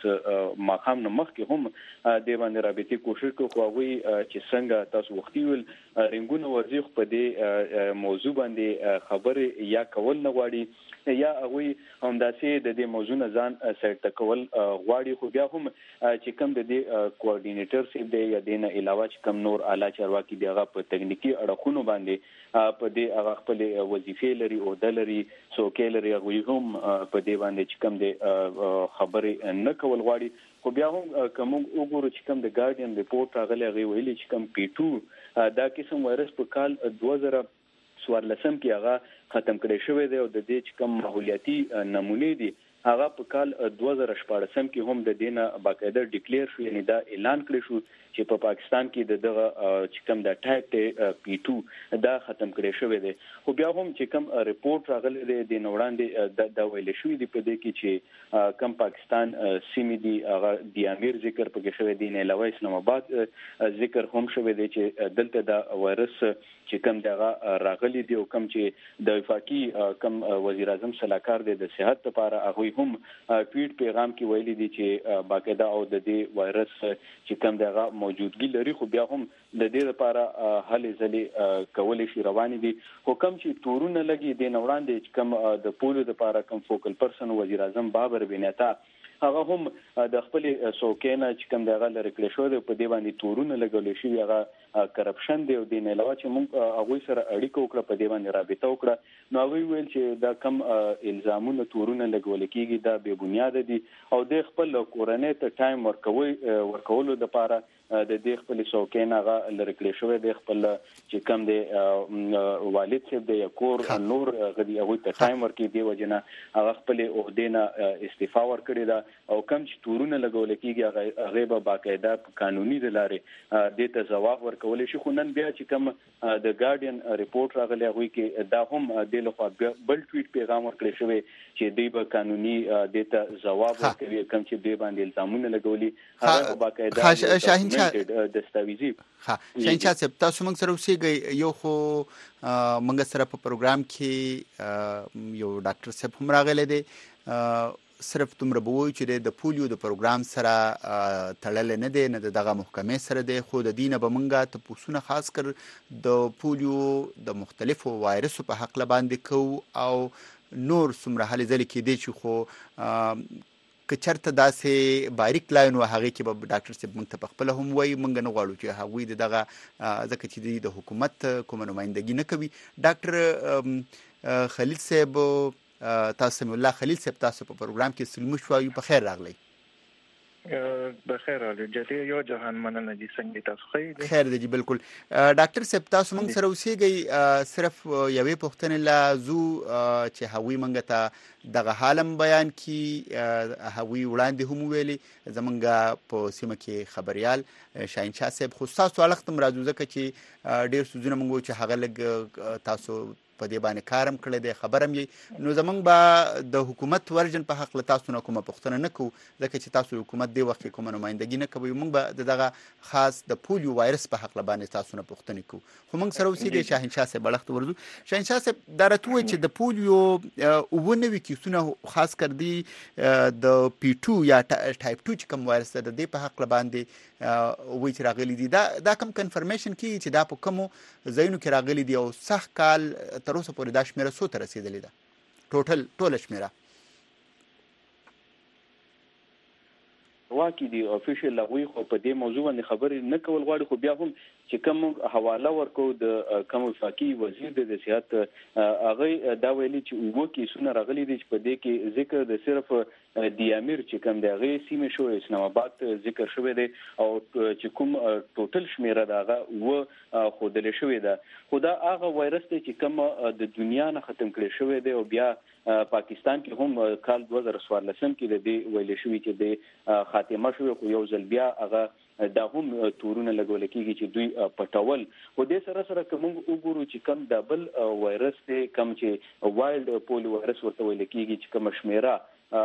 ماښام نه مخکې هم دې باندې رابطې کوشش کوو خو هغوی چې څنګه تاسو وختي ویل رنګونه ورځي خو په دې موضوع باندې خبرې یا کول نه غواړي یا هغوی همداسې د دې موضوع نه ځان سایډ ته کول غواړي. خو بیا هم چې کوم د دې کوارډینیټر صاحب دی یا دې نه علاوه چې کوم نور اعلی چارواکي دي هغه په تکنیکي اړخونو باندې په دې هغه خپل وظیفې لري عهده لري څوکۍ لري هغوی هم په دې باندې چې کوم د خبرې نه کول غواړي. خو بیا هم که موږ وګورو چې کوم د ګارډین ریپورټ راغلی هغې ویلي چې کوم پی ټو دا قسم وایرس په کال دوه زره څوارلسم کې هغه ختم کړی شوی دی او د دې چې کوم ماحولیاتي نمونې دي هغه په کال دوه زره شپاړسم کې هم د دې نه باقاعده ډیکلیر شو، یعنې دا اعلان کړی شو چې په پاکستان کې د دغه چې کوم د ټایپ دی پی ټو دا ختم کړی شوی دی. خو بیا هم چې کوم ریپورټ راغلی دی د نه وړاندې دا ویل شوي دي په دې کې چې کوم پاکستان سیمې دي هغه د امیر ذکر پکې شوی دی، نه علاوه اسلام آباد ذکر هم شوی دی چې دلته دا وایرس چې کوم دغه راغلی دی او کوم چې د وفاقي کوم وزیر اعظم سلاکار دی د صحت لپاره هغوی هم ټویټ پیغام کې ویلي دي چې باقاعده او د دې وایرس چې کوم دغه موجودګي لري خو بیا هم د دې لپاره هلې ځلې کولی شي روانې دي. خو کوم چې تورونه لګي د نه وړاندې چې کوم د پولیو لپاره کوم فوکل پرسن وزیر اعظم بابر بن عطا هغه هم د خپل څوکۍ نه چې کوم دغه لرې کړی شوی دی په دې باندې تورونه لګولی شوي هغه کرپشن دی او دې نه علاوه چې موږ هغوی سره اړیکه وکړه په دې باندې رابطه وکړه نو هغوی ویل چې دا کم الزامونه تورونه لګول کېږي دا بې بنیاده دي او د خپل کورنۍ ته ټایم ورکوي ورکولو دپاره د دې خپل څوکۍ نه هغه لرې کړی شوی دی خپل چې کوم دی والد صاحب دی یا کور نور هغه هغوی ته ټایم ورکوي دې وجې نه هغه خپلې عهدې نه استعفا ورکړې ده او کم چې تورونه لګول کېږي هغې به باقاعده په قانوني د لارې دې ته ځواب ورکوي ورکول شي. خو نن بیا چې کوم د ګارډین ریپورت راغلی هغه کې دا هم د لخوا بل ټویټ پیغام ورکړی شوی چې دوی به قانوني دته جواب ورکوي کوم چې دوی باندې الزامونه لګولي هغه باقاعده شاهین شاه دستاویزي. ها شاهین شاه صاحب تاسو موږ سره اوسېږئ یو خو موږ سره په پروګرام کې یو ډاکټر صاحب هم راغلی دی صرف دومره به وایو چې د پولیو د پروګرام سره تړلی نه دی نه د دغه محکمې سره دی خو د دې نه به موږ تپوسونه خاص کر د پولیو د مختلفو وایرسو په هکله باندې کوو او نور څومره هلې ځلې کېدی چې خو که چېرته داسې باریک لاین و هغې کې به ډاکټر صاحب موږ ته پخپله هم وایي موږ نه غواړو چې هغوی د دغه ځکه چې دوی د حکومت کومه نمایندګي نه کوي. ډاکټر خلیل صاحب تاسو سمیع الله خلیل صاحب تاسو په پروګرام کې سلموش وایو په خیر راغلی. بخیر علي جدي یو جهان مننه دي څنګه تاسو خیر خیر دی بالکل. ډاکټر صاحب تاسو موږ سره اوسېږئ صرف یوې پوښتنې لا زو چې هغوی موږ ته دغه حالم بیان کی هغوی وړاندې هم ویلي زمونږ په سیمه کې خبریال شاهین شاه صاحب خو ستاسو اړخ ته راځو ځکه چې ډېر څیزونه موږ وایو چې هغه لږ تاسو په دې باندې کارم کړی دی خبرم یې نو زمونږ به د حکومت ورژن په حق له تاسو نه کومه پوښتنه نه کوو ځکه چې تاسو حکومت دې وخت کې کومه نمایندګي نه کوئ موږ به د دغه خاص د پولیو وایرس په حق له باندې تاسو نه پوښتنې کوو خو موږ سره اوسېږئ شاهین شاه صاحب اړخ ته ورځو. شاهین شاه صاحب دا راته ووایي چې د پولیو اووه نوي کیسونه خاص کر دي د پی ټو یا ټایپ ټو چې کوم وایرس ده د دې په حق له باندې وایي چې راغلي دي دا دا کوم کنفرمیشن کیږي چې دا په کومو ځایونو کې راغلي دي او سخت کال تر اوسه پورې دا شمیره څو ته رسېدلې ده ټوټل ټوله شمیره واکې دي افیشل هغوی خو په دې موضوع باندې خبرې نه کول غواړي خو بیا هم چې کوم حواله ورکو د کوم وفاقي وزیر د صحت هغه دا ویلي چې اووه کیسونه راغلي دي چې په دې کې ذکر د صرف د امیر چې کوم د هغې سیمې شو اسلام آباد ذکر شوی دی او چې کوم ټوټل شمیره د هغه اووه ښودلې شوې ده خو دا هغه وایرس دی چې کوم د دنیا نه ختم کړی شوی دی او بیا پاکستان کې هم کال دوه زره څوارلسم کې د دې ویلې شوي چې د خاتمه شوی خو یو ځل بیا هغه دا هم تورونه لګول کېږي چې دوی پټول خو دې سره سره که موږ وګورو چې کوم دا بل وایرس دی کوم چې وایلډ پولیو وایرس ورته ویل کېږي چې کومه شمیره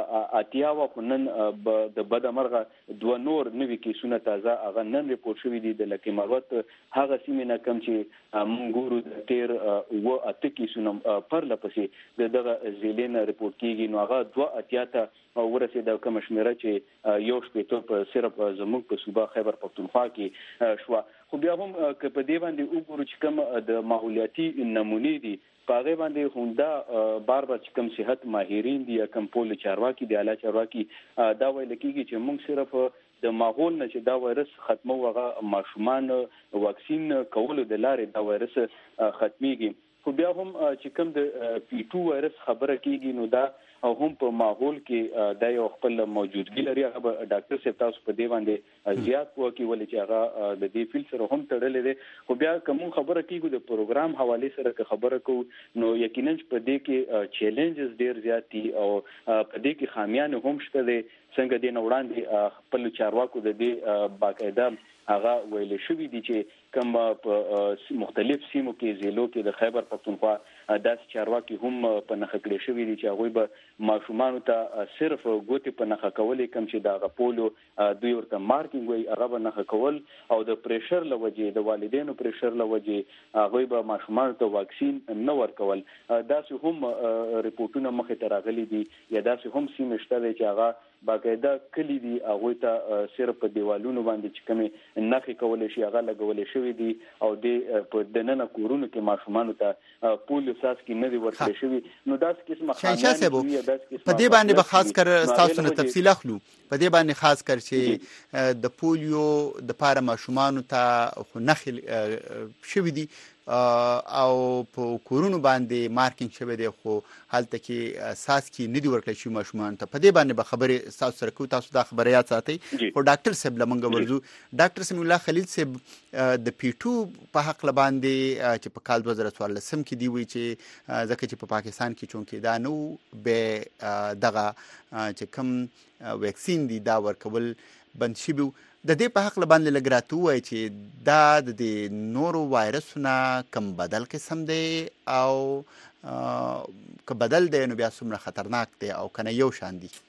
اتیا و خو نن د بد مرغه دوه نور نوي کیسونه تازه هغه نن ریپورت شوي دي د لکه مروت هغه سیمې نه کم چې موږ ګورو د تیر و اته کیسونه پرله پسې د دغه ضلع نه ریپورت کېږي نو هغه دوه اتیا ته ورسېده کومه شمیره چې یو شپېته په صرف زموږ په صوبه خیبر پښتونخوا کې شوه خو بیا هم که په دې باندې وګورو چې کوم د ماحولیاتي نمونې دي په هغې باندې همدا بار بار چې کوم صحت ماهرین دي یا کوم پول چارواکي دي اعلی چارواکي دا ویل کېږي چې موږ صرف د ماحول نه چې دا وایرس ختمو هغه ماشومان واکسین کولو د لارې دا وایرس ختمیږي خو بیا هم چې کوم د پی ټو وایرس خبره کېږي نو دا او هم په ماحول کې د یو خپل موجودګي لري هغه ډاکټر صاحب تاسو په دې باندې زیات کوی ولې چې هغه د دې فیل سره هم تړلې ده خو بیا کوم خبره کیږي د پروګرام حواله سره خبره کو نو یقینا په دې کې چیلنجز ډیر زیات دي او په دې کې خامیان هم شته دي څنګه دین وړاندې خپل چارواکو د دې باقاعده هغه ویل شوی دي چې کوم په مختلف سیمو کې ضلعو کې د خیبر پښتونخوا داس چارواکي هم په نخښه کړی شوی دي چې هغه به ماشومان ته صرف ګوتې په نخښه کولې کوم چې د غپولو دوی ورته مارکینګ وي هغه به نخښه کول او د پریشر لوجې د والدینو پریشر لوجې هغه به ماشومان ته واکسین نه ورکول داس هم ریپورتونه مخې ته راغلي دي یا داس هم سیمه شته چې هغه باقاعده کلی دي هغه ته صرف په دیوالونو باندې چې کومه نخې کولې شي هغه لګولې شوی دي او د په دننه کورونو کې ماشومان ته پولیو ساس کې نه دی ورکړل شوی نو داس قسمه خامیان په دې باندې به خاص کر تاسو نه تفصیل اخلو په دې باندې خاص کر چې د پولیو د پاره ماشومان ته خو نخې شوی دي او په کورونو باندې مارکینګ شوی دی خو هلته کې اساس کې ندی ورکړل شي ماشومان ته په دې باندې به خبره تاسو سره کوو تاسو دا خبره یاد ساتئ او ډاکټر صاحب لمنګ ورزو ډاکټر سمیع الله خلیل صاحب د پی ټو په حق لباندې چې په کال دوه زره څوارلسم کې دی وی چې ځکه چې په پاکستان کې چونکې دا نو به دغه چې کوم ویکسین دی دا ورکول بند شوي د دې په حق باندې لږ راته ووایي چې دا د نورو وایرسونه کم بدل قسم دی او که بدل دی نو بیا څومره خطرناک دی او که نه یو شان دی.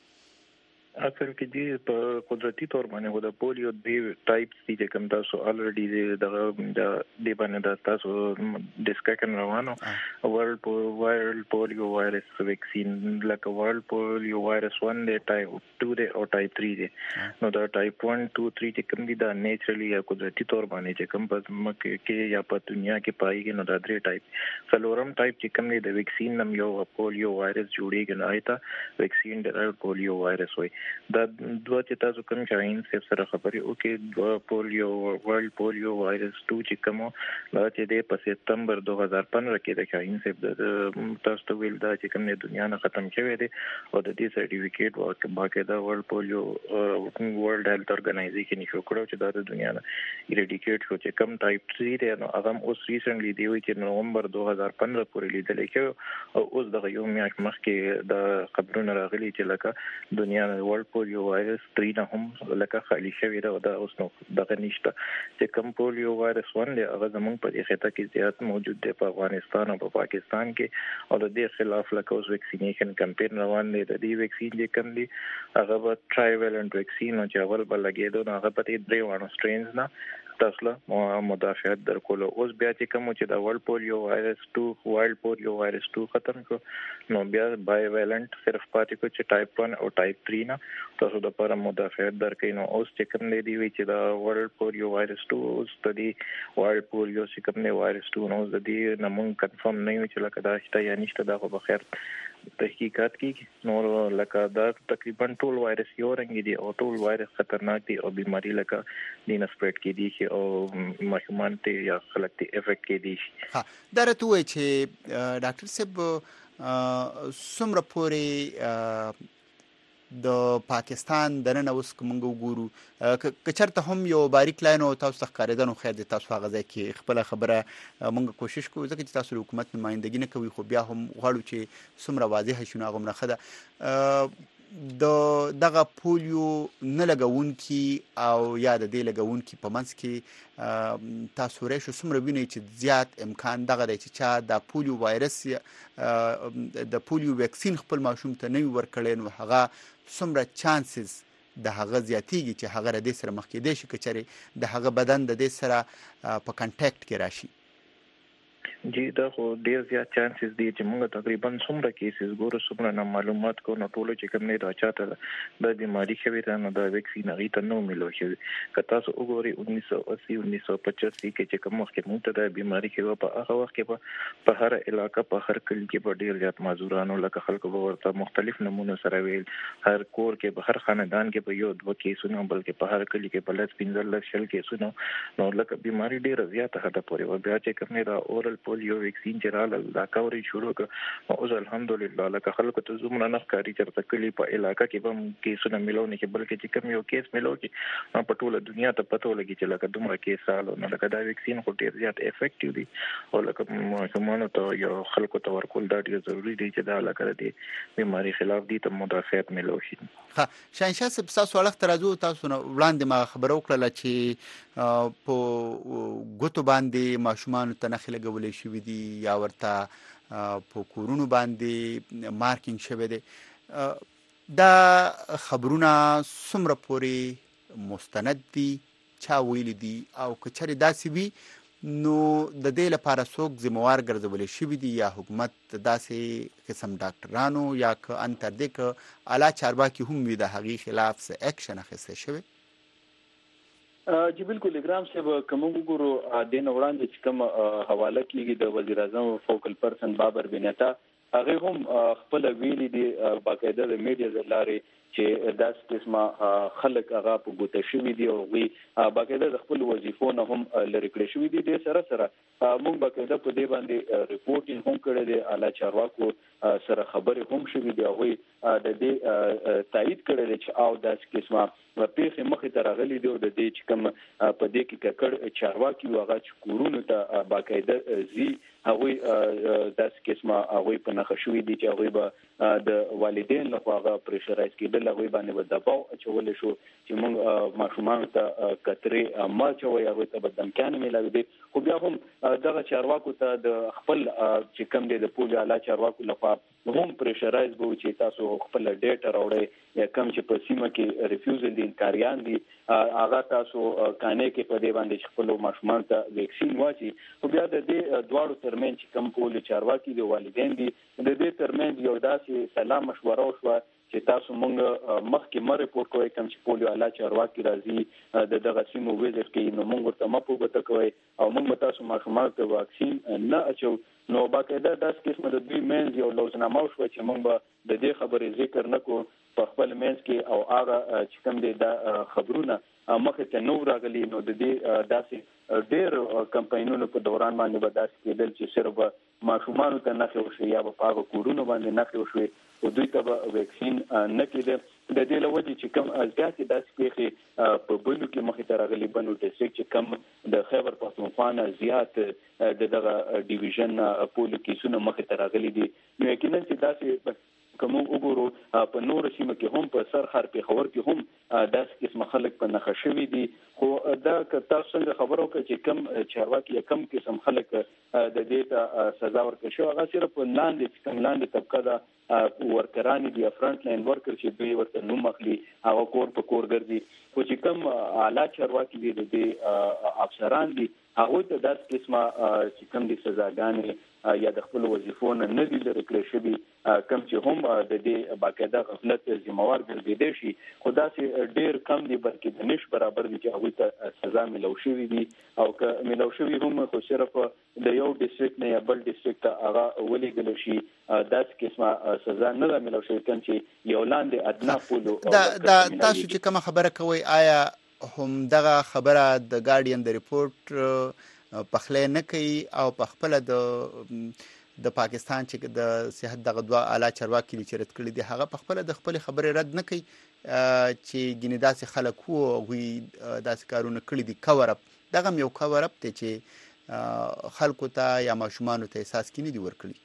اصل کې دی په قدرتي تور باندې هو د پولیو دی ټایپس دي چې کوم تاسو الریډي دغه د دی باندې د تاسو ډسکشن روانو ورلد وایرل پولیو وایرس ویکسین لکه ورلد پولیو وایرس ون دی ټایپ ټو دی او ټایپ تھری دی. نو دا ټایپ ون ټو تھری چې کوم دي دا نیچرلی یا قدرتي تور باندې چې کوم په مکه کې یا په دنیا کې پایږي نو دا درې ټایپ څلورم ټایپ چې کوم دی د ویکسین نم یو پولیو وایرس جوړیږي نه ایته ویکسین ډرایوډ پولیو وایرس وي. دا دوه چې تاسو کوم شاین سیف سره خبرې وکړي دوه پولیو ورلد پولیو وایرس ټو چې کوم دا چې د په سپتمبر دوه هزار پندرہ کې د شاین سیف د تاسو ته ویل دا چې کوم د دنیا نه ختم شوی دی او د دې سرټیفیکیټ ورکړ باقاعده ورلد پولیو ورلد هیلث ارګنایزیشن شو کړو چې دا د دنیا نه ایریډیکیټ شو چې کوم ټایپ تھری دی نو هغه اوس ریسنټلی دی وی چې نومبر دوه هزار پندرہ پورې لیدل کېږي او اوس د یو میاشت مخکې د خبرونه راغلي چې لکه دنیا نه ورلد پولیو وایرس تری نه هم لکه خالی شوی دا د اوس نو دغه نشته چې کوم پولیو وایرس ون دی هغه زموږ په دې خطه کې زیات موجود دی په افغانستان او په پاکستان کې او د دې خلاف لکه اوس ویکسینیشن کمپین روان دی د دې ویکسین چې کوم دی هغه به ټرایویلنت ویکسین او چې اول به لګېدو نو هغه په دې درې وانه سټرینز نه تاسو مدافعت درکول اوس بیا چې کوم چې د ورلد پولیو وایرس ټو وایلډ پولیو وایرس ټو ختم کو نو بیا بای ویلنت صرف پاتې کو چې ټایپ ون او ټایپ تھری نه تاسو د لپاره مدافعت درکې نو اوس چې کوم دی وی چې د ورلد پولیو وایرس ټو اوس د دې ورلد پولیو چې کوم دی وایرس ټو نو د دې نمون کنفرم نه وي چې لکه دا شته یا نشته دا په خیر تحقیقات کې نور لکه دا تقریبا ټول وایرس یو رنګ دي او ټول وایرس خطرناک دي او بیماری لکه دینه سپریډ کې دي او ماشومان ته یا خلک ته افیکټ کې دي. ها دا راته وایي چې ډاکټر صاحب څومره پورې د پاکستان دننه اوس کوم وګورو که چېرته هم یو باریک لاین او تاسو ښکارېده نو خیر د تاسو هغه ځای کې خپله خبره موږ کوشش کوو ځکه چې تاسو د حکومت نمایندګي نه کوئ خو بیا هم غواړو چې څومره واضحه شي نو هغومره ښه ده. د دغه پولیو نه لګونکي او یا د دې لګونکي په منځ کې تاسو ریشو څومره وینئ چې زیات امکان دغه دی چې چا د پولیو وایرس د پولیو ویکسین خپل ماشوم ته نه وي ورکړی نو هغه څومره چانسز د هغه زیاتیږي چې هغه له دې سره مخ کېدی شي که چېرې د هغه بدن د دې سره په کنټیکټ کې راشي. جی دا خو ډیر زیات چانسز دي چې موږ تقریبا څومره کیسز ګورو څومره نه معلومات کو نو ټول چې کوم نه دا چاته د بیماری شوی ته نو د ویکسین هغه ته نو ملو شي که تاسو وګورئ انیس سو اسی انیس سو پچاسی کې چې کوم وخت کې موږ ته د بیماری شوی په هغه وخت کې په هر علاقې په هر کلی کې په ډیر زیات معذورانو لکه خلکو ورته مختلف نمونه سره ویل هر کور کې په هر خاندان کې په یو دوه کیسونه بلکې په هر کلی کې په لږ پنځه شل کیسونه نو لکه بیماری ډیر زیات هدا پورې و بیا چې کوم نه دا اورل پولیو ویکسین چې رااله دا کوري شروع کړ او الحمدلله لکه خلکو ته زموږ نه ښکاری چې کلی په علاقې کې هم کیسونه ملو نه کې بلکې چې کوم یو کیس ملو کې په ټوله دنیا ته پته ولګي چې لکه دومره کیس سالو نه لکه دا ویکسین خو ډیر زیات افیکټیو دي او لکه ماشومانو ته یو خلکو ته ورکول دا ډیر ضروری دی چې دا لکه د بیماری خلاف دي ته مدافعت ملو شي. ها شاینشاه صاحب تاسو وړاندې ترازو تاسو نه وړاندې ما خبرو کړله چې په ګوتو باندې ماشومان ته نښې لګولې شوي دي یا ورته په کورونو باندې مارکینګ شوی دی. دا خبرونه څومره پورې مستند دي چا ویلي دي او که چېرې داسې وي نو د دې لپاره څوک ذمهوار ګرځولی شوي دي یا حکومت داسې قسم ډاکټرانو یا که ان تر دې که اعلی چارواکي هم وي د هغې خلاف څه اکشن اخیستی شوی؟ جی بالکل اکرام صاحب کوم وګورو د نه وړاندې چې کوم حواله کیږي د وزیر اعظم فوکل پرسن بابر بن عطا هغه هم خپل ویلي دي باقاعده د میډیا د لارې چې داس قسمه خلک هغه په ګوته شوي دي او وی باقاعده د خپل وظیفو نه هم لري کړی شوي دي د سره سره موږ باقاعده په دې باندې ریپورټینګ هم کړی دی، اعلی چارواکو سره خبرې هم شوې دي، هغوی د دې تایید کړی دی چې او داسې قسمه پیښې مخې ته راغلي دي او د دې چې کوم په دې کې ککړ چارواکي وو هغه چې کورونو ته باقاعده ځي، هغوی داسې قسمه هغوی په نښه شوي دي چې هغوی به د والدین لخوا هغه پریشرایز کېدل، هغوی باندې به دباو اچولی شو چې موږ ماشومانو ته کترې مه اچوئ، هغوی ته به دمکیانې میلاوي دي. خو بیا هم دغه چارواکو ته د خپل چې کوم دی د پولیو اعلی چارواکو لخوا هم پریشرایز به و چې تاسو خپل ډیټا راوړئ، یا کوم چې په سیمه کې ریفیوزل دي انکاریان دي هغه تاسو کانې کې په دې باندې چې خپلو ماشومانو ته ویکسین واچي. خو بیا د دې دواړو ترمنځ چې کوم پولیو چارواکي دي والدین دي، د دې ترمنځ یو داسې سلا مشوره وشوه چې تاسو مونږ مخکې مه ریپورټ کوئ، کوم چې پولیو اعلی چارواکي راځي د دغه سیمو ویزټ کوي، نو مونږ ورته مه پوښتنه کوئ او مونږ به تاسو ماشومانو ته واکسین نه اچو. نو باقاعده داسې قسمه د دوی منځ یو لوزنامه وشوه چې مونږ به د دې خبرې ذکر نه کړو په خپل منځ کې، او هغه چې کوم دی دا خبرونه مخې ته نو راغلي، نو د دې داسې ډېر کمپاینونو په دوران باندې به داسې کېدل چې صرف به ماشومانو ته نښې وشوي یا به په هغه کورونو باندې نښې وشوي او دوی ته به ویکسین نه کېده. د دې له وجې چې کوم زیاتې داسې پیښې په بنو کې مخې ته راغلي، بنو ډسټرکټ چې کوم د خیبر پښتونخوا نه زیات د دغه ډیویژن پولیو کیسونه مخې ته راغلي دي، نو یقینا چې داسې کوم وګورو په نور سیمه کې هم په سرخر پیښور کې هم داسې قسم خلک په نښه شوي دي. خو دا که تاسو څنګه خبرو وکړئ چې کم چارواکي یا کم قسم خلک د دې ته سزا ورکړل شوې، هغه صرف لاندې چې کوم لاندې طبقه ده ورکران دي یا فرنټ لاین ورکر چې دوی ورته نوم اخلي، هغه کور په کور ګرځي. خو چې کوم اعلی چارواکي دي د دې افسران دي، هغوی ته داسې قسمه چې کوم دي سزاګانې یا د خپل وظیفو نه نه دي لرې کړی شوي، کوم چې هم د دې باقاعده غفلت ذمہوار ګرځېدی شي، خو داسې ډېر کم دي بلکې د نش برابر دي چې هغوی ته سزا میلاو شوي دي. او که میلاو شوي هم خو صرف د یو ډسټرکټ نه یا بل ډسټرکټ ته هغه ولېږلی شي، داسې قسمه سزا نه ده میلاو شوې کوم چې یو لاندې ادنا پولو. دا تاسو چې کومه خبره کوئ، آیا هم دغه خبره د ګارډین د ریپورټ پخلی نه کوي او په خپله د د پاکستان چې د صحت دغه دوه اعلی چارواکي دي چې رد کړي دي، هغه په خپله د خپلې خبرې رد نه کوي چې ګینې داسې خلک وو هغوی داسې کارونه کړي دي؟ کور اپ دغه هم یو کور اپ دی چې خلکو ته یا ماشومانو ته احساس کې نه دي ورکړي.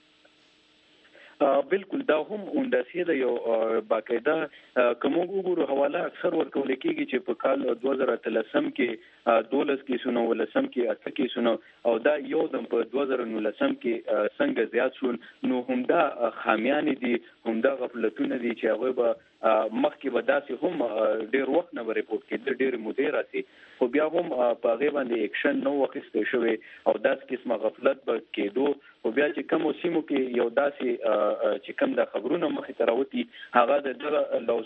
بالکل دا هم انداسې د یو باقاعده کوم وګورو حواله اکثر ورکول کېږي چې په کال دوه زره اتلسم کې دولس کیسونه ولسم کې اته کیسونه او دا یو د په دوه زره نولسم کې څنګه زیات شول، نو هم دا خامیان دي، هم دا غفلتونه دي چې هغه به مخکې به داسې هم ډېر وخت نه ریپورټ کېدل، ډېر مودې راسي، خو بیا هم په هغې باندې اکشن نه و اخیستی شوی او داسې قسمه غفلت به کېدو. خو بیا چې کومو سیمو کې یو داسې چې کوم د خبرونه مخې ته راوتي، هغه د دغه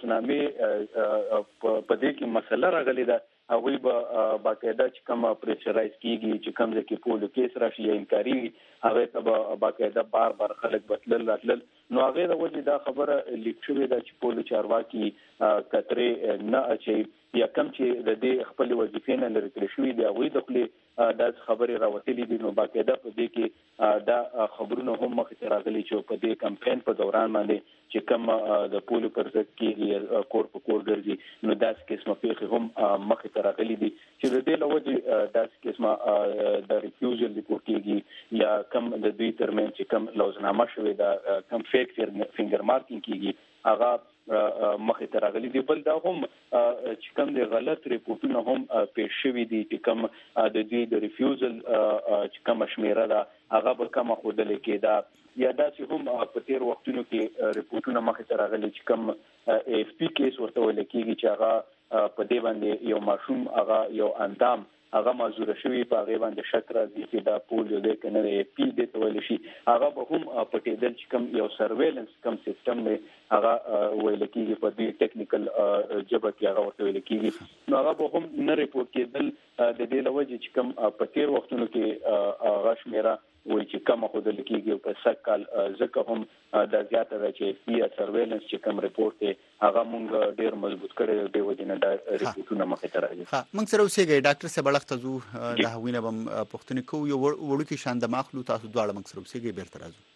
لوزنامې په دې کې مسله راغلې ده، هغوی به باقاعده چې کوم پریشرایز کېږي چې کوم ځای کې پولیو کیس راشي یا انکاري وي، هغې ته به باقاعده بار بار خلک به تلل راتلل. نو هغې د وجې دا خبره لیک شوې ده چې پولیو چارواکي کترې نه اچوي یا کوم چې د دې خپلې وظیفې نه لرې کړې شوي دي، هغوی د خپلې داسې خبرې راوتلي دي. نو باقاعده په دې کې دا خبرونه هم مخې ته راغلي چې په دې کمپین په دوران باندې چې کوم د پولیو پر ضد کېږي کور په کور ګرځي، نو داسې قسمه پیښې هم مخې ته راغلي دي چې د دې له وجې داسې قسمه د ریفیوزل ریپورټ کېږي یا کوم د دوی ترمنځ چې کوم لوزنامه شوې ده، کوم فیک فینګر مارکینګ کېږي، هغه مخې ته راغلي دي. بل دا هم چې کوم د غلط ریپورټونه هم پیښ شوي دي چې کوم د دوی د ریفیوزل چې کومه شمیره ده هغه به کمه ښودلې کېده، یا داسې هم په تېر وختونو کې ریپورټونه مخې ته راغلي چې کوم ایف پی کیس ورته ویل کېږي چې هغه په دې باندې یو ماشوم هغه یو اندام هغه معذوره شوي، په هغې باندې شک راځي چې دا پولیو دی که نه دی، ایف پی دې ته ویلی شي، هغه به هم پټېدل چې کوم یو سرویلنس کوم سیسټم دی هغه ویل کېږي په دې ټیکنیکل ژبه کې هغه ورته ویل کېږي، نو هغه به هم نه ریپورټ کېدل د دې له وجې چې کوم په تېر وختونو کې هغه شمېره وایي چې کم خودل کېږي په سکل ځکه هم د زیاته د چې یا سرویلنس چې کوم ریپورت دی هغه مونږ ډیر مضبوط کړی دی وجنه دا ریپورتونه مخې ته راځي. ها مونږ سره اوسېږي ډاکټر صاحب بلخ تزو د هوینه بم پښتني کو یو وړو کې شان د ماخلو تاسو دواړه مونږ سره اوسېږي بیرته راځو.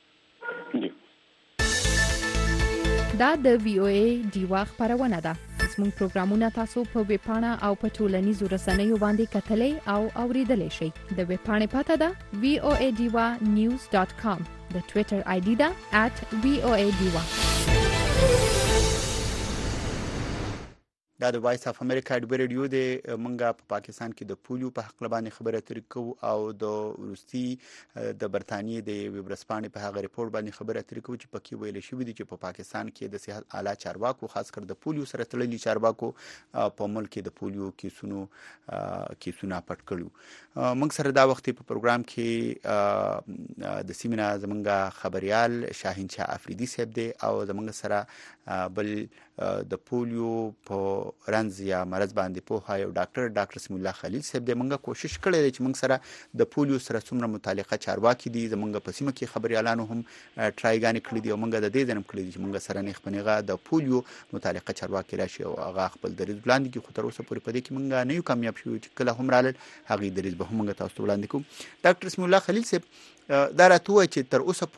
دا د وی او ای دیوا خبرونه ده. زموږ پروګرامونه تاسو په ویب پاڼه او په ټولنیزو رسنیو باندې کتلای او اوریدلای شئ. د ویب پاڼې پته ده وی او ای دیوا نیوز ډاټ کام. د ټوئیټر آی ډي ده ات وی او ای دیوا. دا د وایس اف امریکا د ریډیو د منګه په پاکستان کې د پولیو په حق لبانې خبره ترې کوو او د روسي د برتانیې د ویبرسپانې په هغه ریپورت باندې خبره ترې کوو چې پکې ویل شوی دی چې په پاکستان کې د صحت اعلی چارواکو خاص کر د پولیو سره تړلي چارواکو په ملک کې د پولیو کیسونو کیسونه پټ کړو. موږ سره دا وخت په پروګرام کې د سیمنا زمونږ خبريال شاهین شاه افریدي صاحب دی او زمونږ سره بل د پولیو په رنز یا مرض باندې په یو ډاکټر ډاکټر سمي الله خلیل صاحب د منګه کوشش کړی چې موږ سره د پولیو سره څومره متعلقه چارواکي دي زمونږ په سیمه کې خبريالانو هم ټرایګانې کړې دي او موږ د دې ځنم کړې دي چې موږ سره نه خپنیغه د پولیو متعلقه چارواکي راشي او هغه خپل دریز وړاندې کې خو تر اوسه پورې پدې کې موږ نه یو کامیاب شو چې کله هم رال هغه دریز به هم موږ تاسو وړاندې کوم. ډاکټر سمي الله خلیل صاحب دا راته وایي چې تر اوسه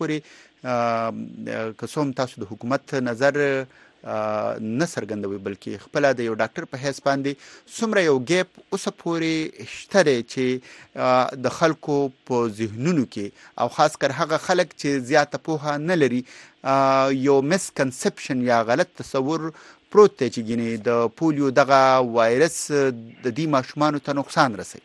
پورې قسم تاسو د حکومت نظر نه څرګندوي بلکې خپل د یو ډاکټر په حساب باندې څومره یو ګیپ اوسه پورې شته چې د خلکو په ذهنونو کې او خاص کر هغه خلک چې زیاته پوهه نه لري یو مسکنسپشن یا غلط تصور پروت دی چې ګینه د پولیو دغه وایرس د دې ماشومانو ته نقصان رسوي.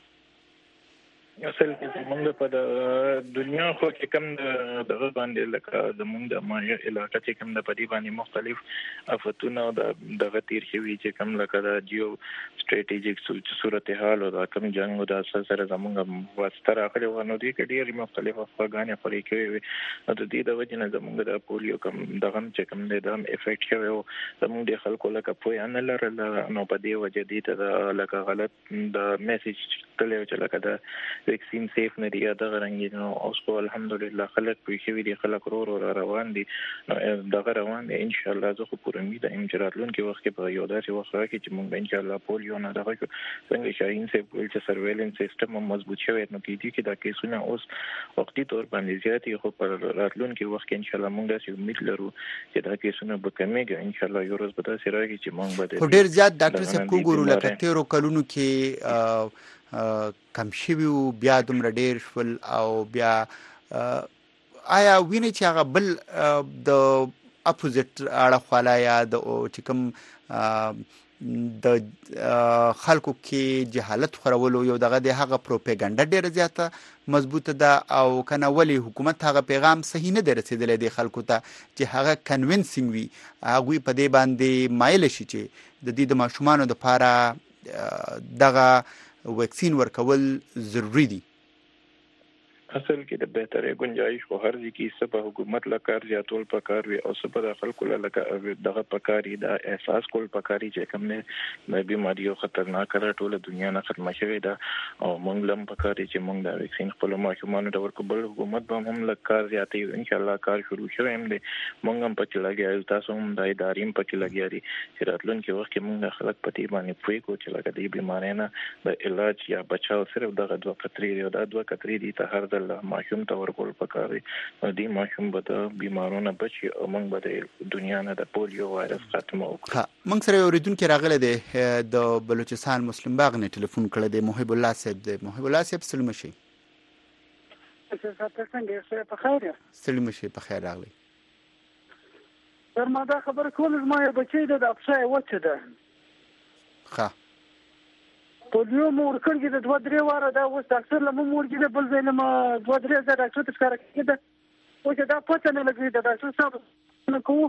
اصل کې موږ په د دنیا خو کې کم دغه باندې لکه د موږ د مایا علاقې چې کم د پدی باندې مختلف افتونه د دغه تیر شوی چې کم لکه د جیو سټریټیجیک صورتحال او د کم جنگ او د سره زموږ واسطه راغلي ونه دي کې ډېر مختلف افغانې خوري کوي او د دې د وجه نه زموږ د پولیو کم دغه چې کم د دم افیکټ شوی او زموږ د خلکو لکه پوی ان لرل نو په دې وجه دي ته لکه غلط د میسج تلو چې لکه د ویکسین سیف نه دی دا غرنګ نو اوس په الحمدلله خلک په شوی دي خلک ورو ورو روان دي دا روان دي ان شاء الله زه خو پر امید ام چې راتلونکي وخت کې په یو داسې وخت راکې چې موږ ان شاء الله پولیو نه دغه څنګه شاهین سیف چې سرویلنس سیستم مضبوط شوی نو کې دي چې دا کیسونه اوس وختي تور باندې زیاتې خو پر راتلونکي وخت کې ان شاء الله موږ داسې امید لرو چې دا کیسونه به کمیږي ان شاء الله یو ورځ به تاسو راځي چې موږ به ډیر زیات ډاکټر صاحب کوګورو لکه تیرو کلونو کې کم شوی بیا دومره ډیر شول او بیا آیا ویني چې هغه بل د اپوزیټ اړه خواله یا د چې کوم د خلکو کې جهالت خورولو یو دغه د هغه پروپاګاندا ډیره زیاته مضبوطه ده او کنه ولی حکومت هغه پیغام صحیح نه دی رسیدلی د خلکو ته چې هغه کنوینسینګ وي هغه په دې باندې مایل شي چې د دې د ماشومانو لپاره دغه ویکسین ورکول ضروری دي. اصل کې د بهترې گنجائش خو هر ځکه چې په حکومت لا کار زیاتول پکار وي او سبا د خلکو لکه دغه پکاري د احساس کول پکاري چې کوم نه د بیماریو خطرناک را ټوله دنیا نه ختمه شوې ده او موږ لم پکاري چې موږ د ویکسین خپل ماشومانو د ورکول حکومت به هم لا کار زیاتې ان شاء الله کار شروع شوی هم دي موږ هم پکې لګیا تاسو هم د ادارې هم پکې لګیا دي چې راتلونکي وخت کې موږ خلک پتی باندې پوي کو چې لکه د بیماری نه د علاج یا بچاو صرف دغه دوه کترې او د دوه کترې دي ته هر ماشوم ته ورکول پکاري دې ماشوم به د بیمارونو بچي او موږ به د دنیا نه د پولیو وایرس ختمو. ها موږ سره اوریدونکو راغله د بلوچستان مسلم باغ نه ټلیفون کړی دی محب الله صاحب دی. محب الله صاحب سلام شي. څنګه په خیر یاست؟ سلام شي په خیر راغلی. تر ما دا خبره کول زما یو بچی د افسای وچه ده. ښه پولیو مور کړی د دوه درې واره دا اوس ډاکټر له مور کې بل ځای له دوه درې ځای ډاکټر ته ښکاره کېده او چې دا پته نه لګي د ډاکټر صاحب نه کوو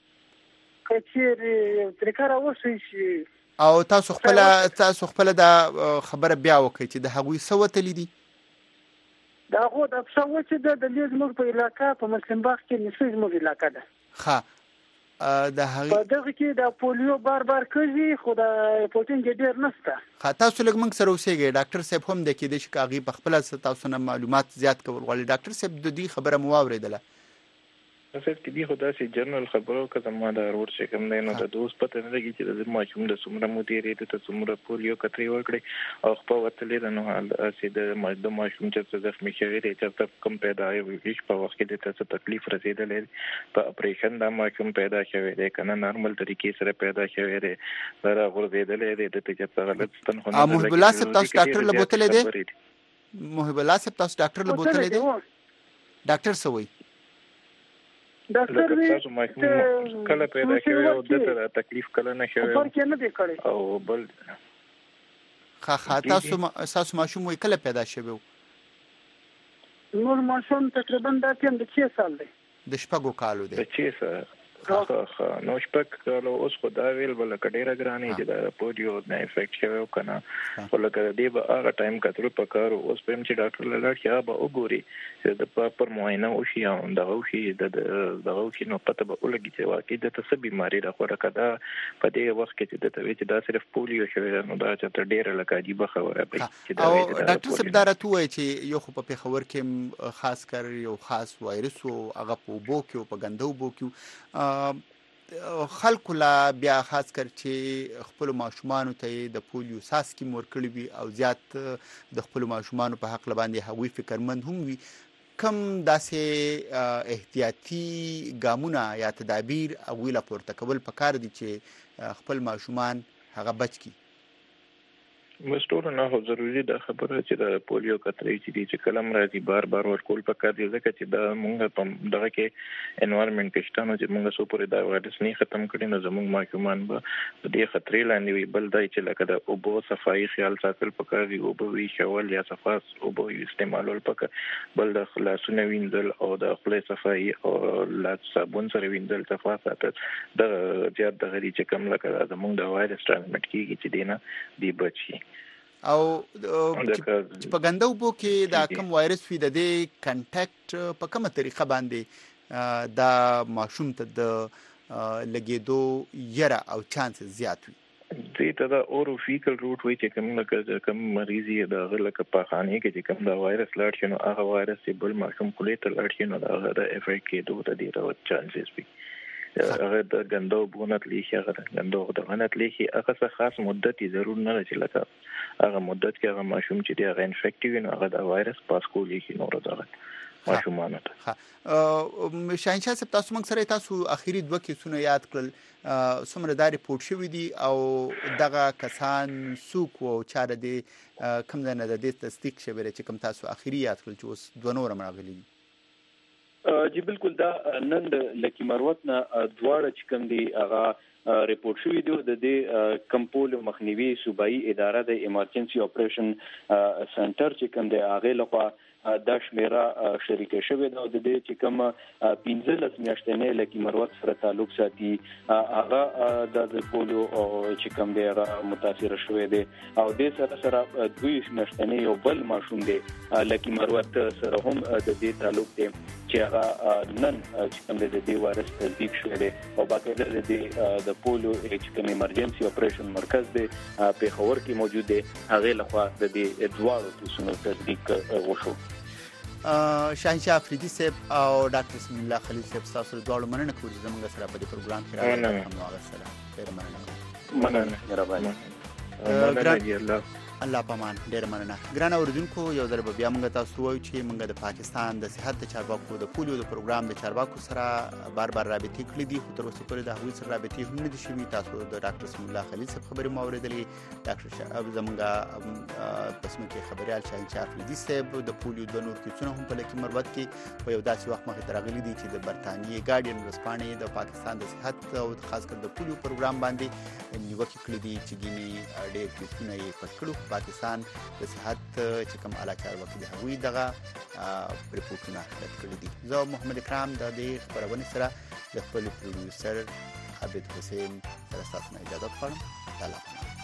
کچېرې تر کار اوسې شي او تاسو خپل تاسو خپل دا خبره بیا وکړئ چې د هغوی سوته لیدي دا غو د څو چې د لیز موږ په علاقې په مسلم باغ کې نسې موږ علاقې ده. ښه د هغه په دغه کې د پولیو بار بار کوي خو د پروتین ډیر نشته. خاطر تاسو لږ موږ سره اوسېږئ. ډاکټر صاحب هم د کې د شکاغي په خپل تاسو نه معلومات زیات کول غواړي. ډاکټر صاحب د دې خبره مو واورېدله؟ صرف کې دی خو داسې جنرال خبرو که ما دا ورور چې کوم دی نو د دوست پته نه لګي چې د ماشوم د څومره مودې ته څومره پولیو کترې ورکړي او خپل ورتلې ده نو هسې د د ماشوم چې زخمي شوی دی چې کوم پیدا وي هیڅ په وخت کې د څه تکلیف رسېدلی په اپریشن دا ماشوم پیدا شوی دی کنه نارمل طریقې سره پیدا شوی دی دا غورځېدلی دی د ته غلط ستن خو نه محب الله صاحب تاسو ډاکټر له بوتلې دی؟ محب الله صاحب تاسو ډاکټر له بوتلې دی؟ ډاکټر څه وایي؟ ډاکټر تاسو ماشوم کله پیدا شوی او د تکلیف کله نه شوی فرق نه دی کړی او بل خا خا تاسو تاسو ماشوم وی کله پیدا شوی؟ نور ماشوم تقریبا دا تیم د چه سال دی؟ د شپږو کالو دی. د چه سال خا نو شپږ کالو اوس خو دا ویل بل کډیره ګرانی چې دا پولیو نه افیکټ شوی او کنه ولکه دې به هغه ټایم کتر په کار اوس په چې ډاکټر لاله چې به وګوري چې د پاپر معاینه وشي او دا وشي د دغه وشي نو پته به ولګي چې واقعي د څه بیماری را خو راکدا په دې وخت کې چې د توې چې دا صرف پولیو شوی نو دا چې ډیره لکه عجیب خبره به چې دا ډاکټر صاحب دا راته وایي چې یو خو په پیښور کې خاص کر یو خاص وایرس او هغه په بو کې په ګندو بو کې خلکو لا بیا خاص کر چې خپل ماشومان ته د پولیو ساس کې مور کړی وي او زیات د خپل ماشومان په حق باندې هغوی فکرمند هم وي کم داسې احتیاطي ګامونه یا تدابیر هغوی لا پورته کول پکار دي چې خپل ماشومان هغه بچ کی. مستور نه هو ضروری ده خبره چې د پولیو کترې چې دي چې کلم راځي بار بار ورکول پکار دي ځکه چې دا مونږ په دغه کې انوایرنمنت کې شته نو چې مونږ سو پورې دا وایرس نه ختم کړي نو زموږ ماشومان به د دې خطرې لاندې وي. بل دای چې لکه د اوبو صفایي خیال ساتل پکار دي اوبو وی شول یا صفاس اوبو استعمالول پکار بل د خلاصونه وینځل او د خپل صفایي او لا صابون سره وینځل صفا ساتل د زیات د غری چې کم لکه زموږ د وایرس ترانسمیټ کیږي چې دینه دی بچي او چې په ګندو بو کې دا کم وایرس وي د دې کنټاکټ په کومه طریقه باندې دا ماشوم ته د لګېدو یره او چانس زیات وي؟ دې ته دا اورو فیکل روټ وي چې کوم لکه کوم مریضي د غلکه په خانه کې چې کوم دا وایرس لاړ شي نو هغه وایرس چې بل ماشوم کولې ته لاړ شي نو دا د افیکټ کېدو ته ډېر چانسز وي. هغه د ګندو بونت لیکي هغه د ګندو د غنت لیکي هغه څه خاص مدت ضرور نه لري لکه هغه مدت کې هغه ماشوم چې دی هغه انفیکټیو نو هغه د وایرس پاس کولی شي نور دغه ماشومان ته. ها شاهنشاه صاحب تاسو موږ سره تاسو اخیری دوه کیسونه یاد کړل څومره دا ریپورت شوی دی او دغه کسان څوک او چاره دی کوم ځای نه د دې تصدیق شوی چې کوم تاسو اخیری یاد کړل چې اوس دوه نور راغلي دي؟ جی بالکل دا نن د لکی مروت نه دواړه چې کوم دی هغه ریپورت شوی دی د دې کمپول مخنیوي صوبایي اداره د ایمرجنسي اپریشن سنټر چې کوم دی هغه لخوا د شمیره شریک شوی دا د دې چې کوم پنځلس میاشتې لکی مروت سره تعلق ساتي هغه د پولیو او چې کوم دی هغه متاثر شوی دی او د سره سره دوی میاشتې یو بل ماشوم دی لکی مروت سره هم د دې تعلق دی چې هغه نن چې کوم د دې وایرس تصدیق شوی دی او باقاعده د دې د پولیو چې کوم ایمرجنسي اپریشن مرکز دی په خور کې موجود دی هغه لخوا د دې دواړو کیسونو تصدیق وشو. شاهنشاه افریدي صاحب او ډاکټر سمین الله خلیل صاحب تاسو دواړو مننه کوم چې زموږ سره په دې پروګرام کې راغلي هم هغه سره ډیر مننه مننه مهرباني مننه الله پامان ډیر مننه. ګران اوریدونکو یو ځل بیا موږ تاسو وایو چې موږ د پاکستان د صحت د چارواکو د پولیو د پروګرام د چارواکو سره بار بار رابطې کړې دي خو تر اوسه پورې د هغوی سره رابطې هم نه دي شوي. تاسو د ډاکټر سمین الله خلیل صاحب خبرې مو اورېدلې ډاکټر شاه زموږ پسمه کې خبريال شاهنشاه افریدي صاحب د پولیو د نور کیسونه هم په لکه مروت کې په یو داسې وخت مخې راغلي دي چې د برتانیې ګارډین ورځپاڼې د پاکستان د صحت او خاص کر د پولیو پروګرام باندې نیوکه کړې دي چې ګینه ډېر کیسونه یې پټ کړو. پاکستان د صحت چې کوم اعلی چارواکي دي هغوی دغه ریپورټونه رد کړي دي. زه محمد اکرام د دې خبرونه سره د خپل پروډوسر عبد حسین سره تاسو نه اجازه غواړم. سلام.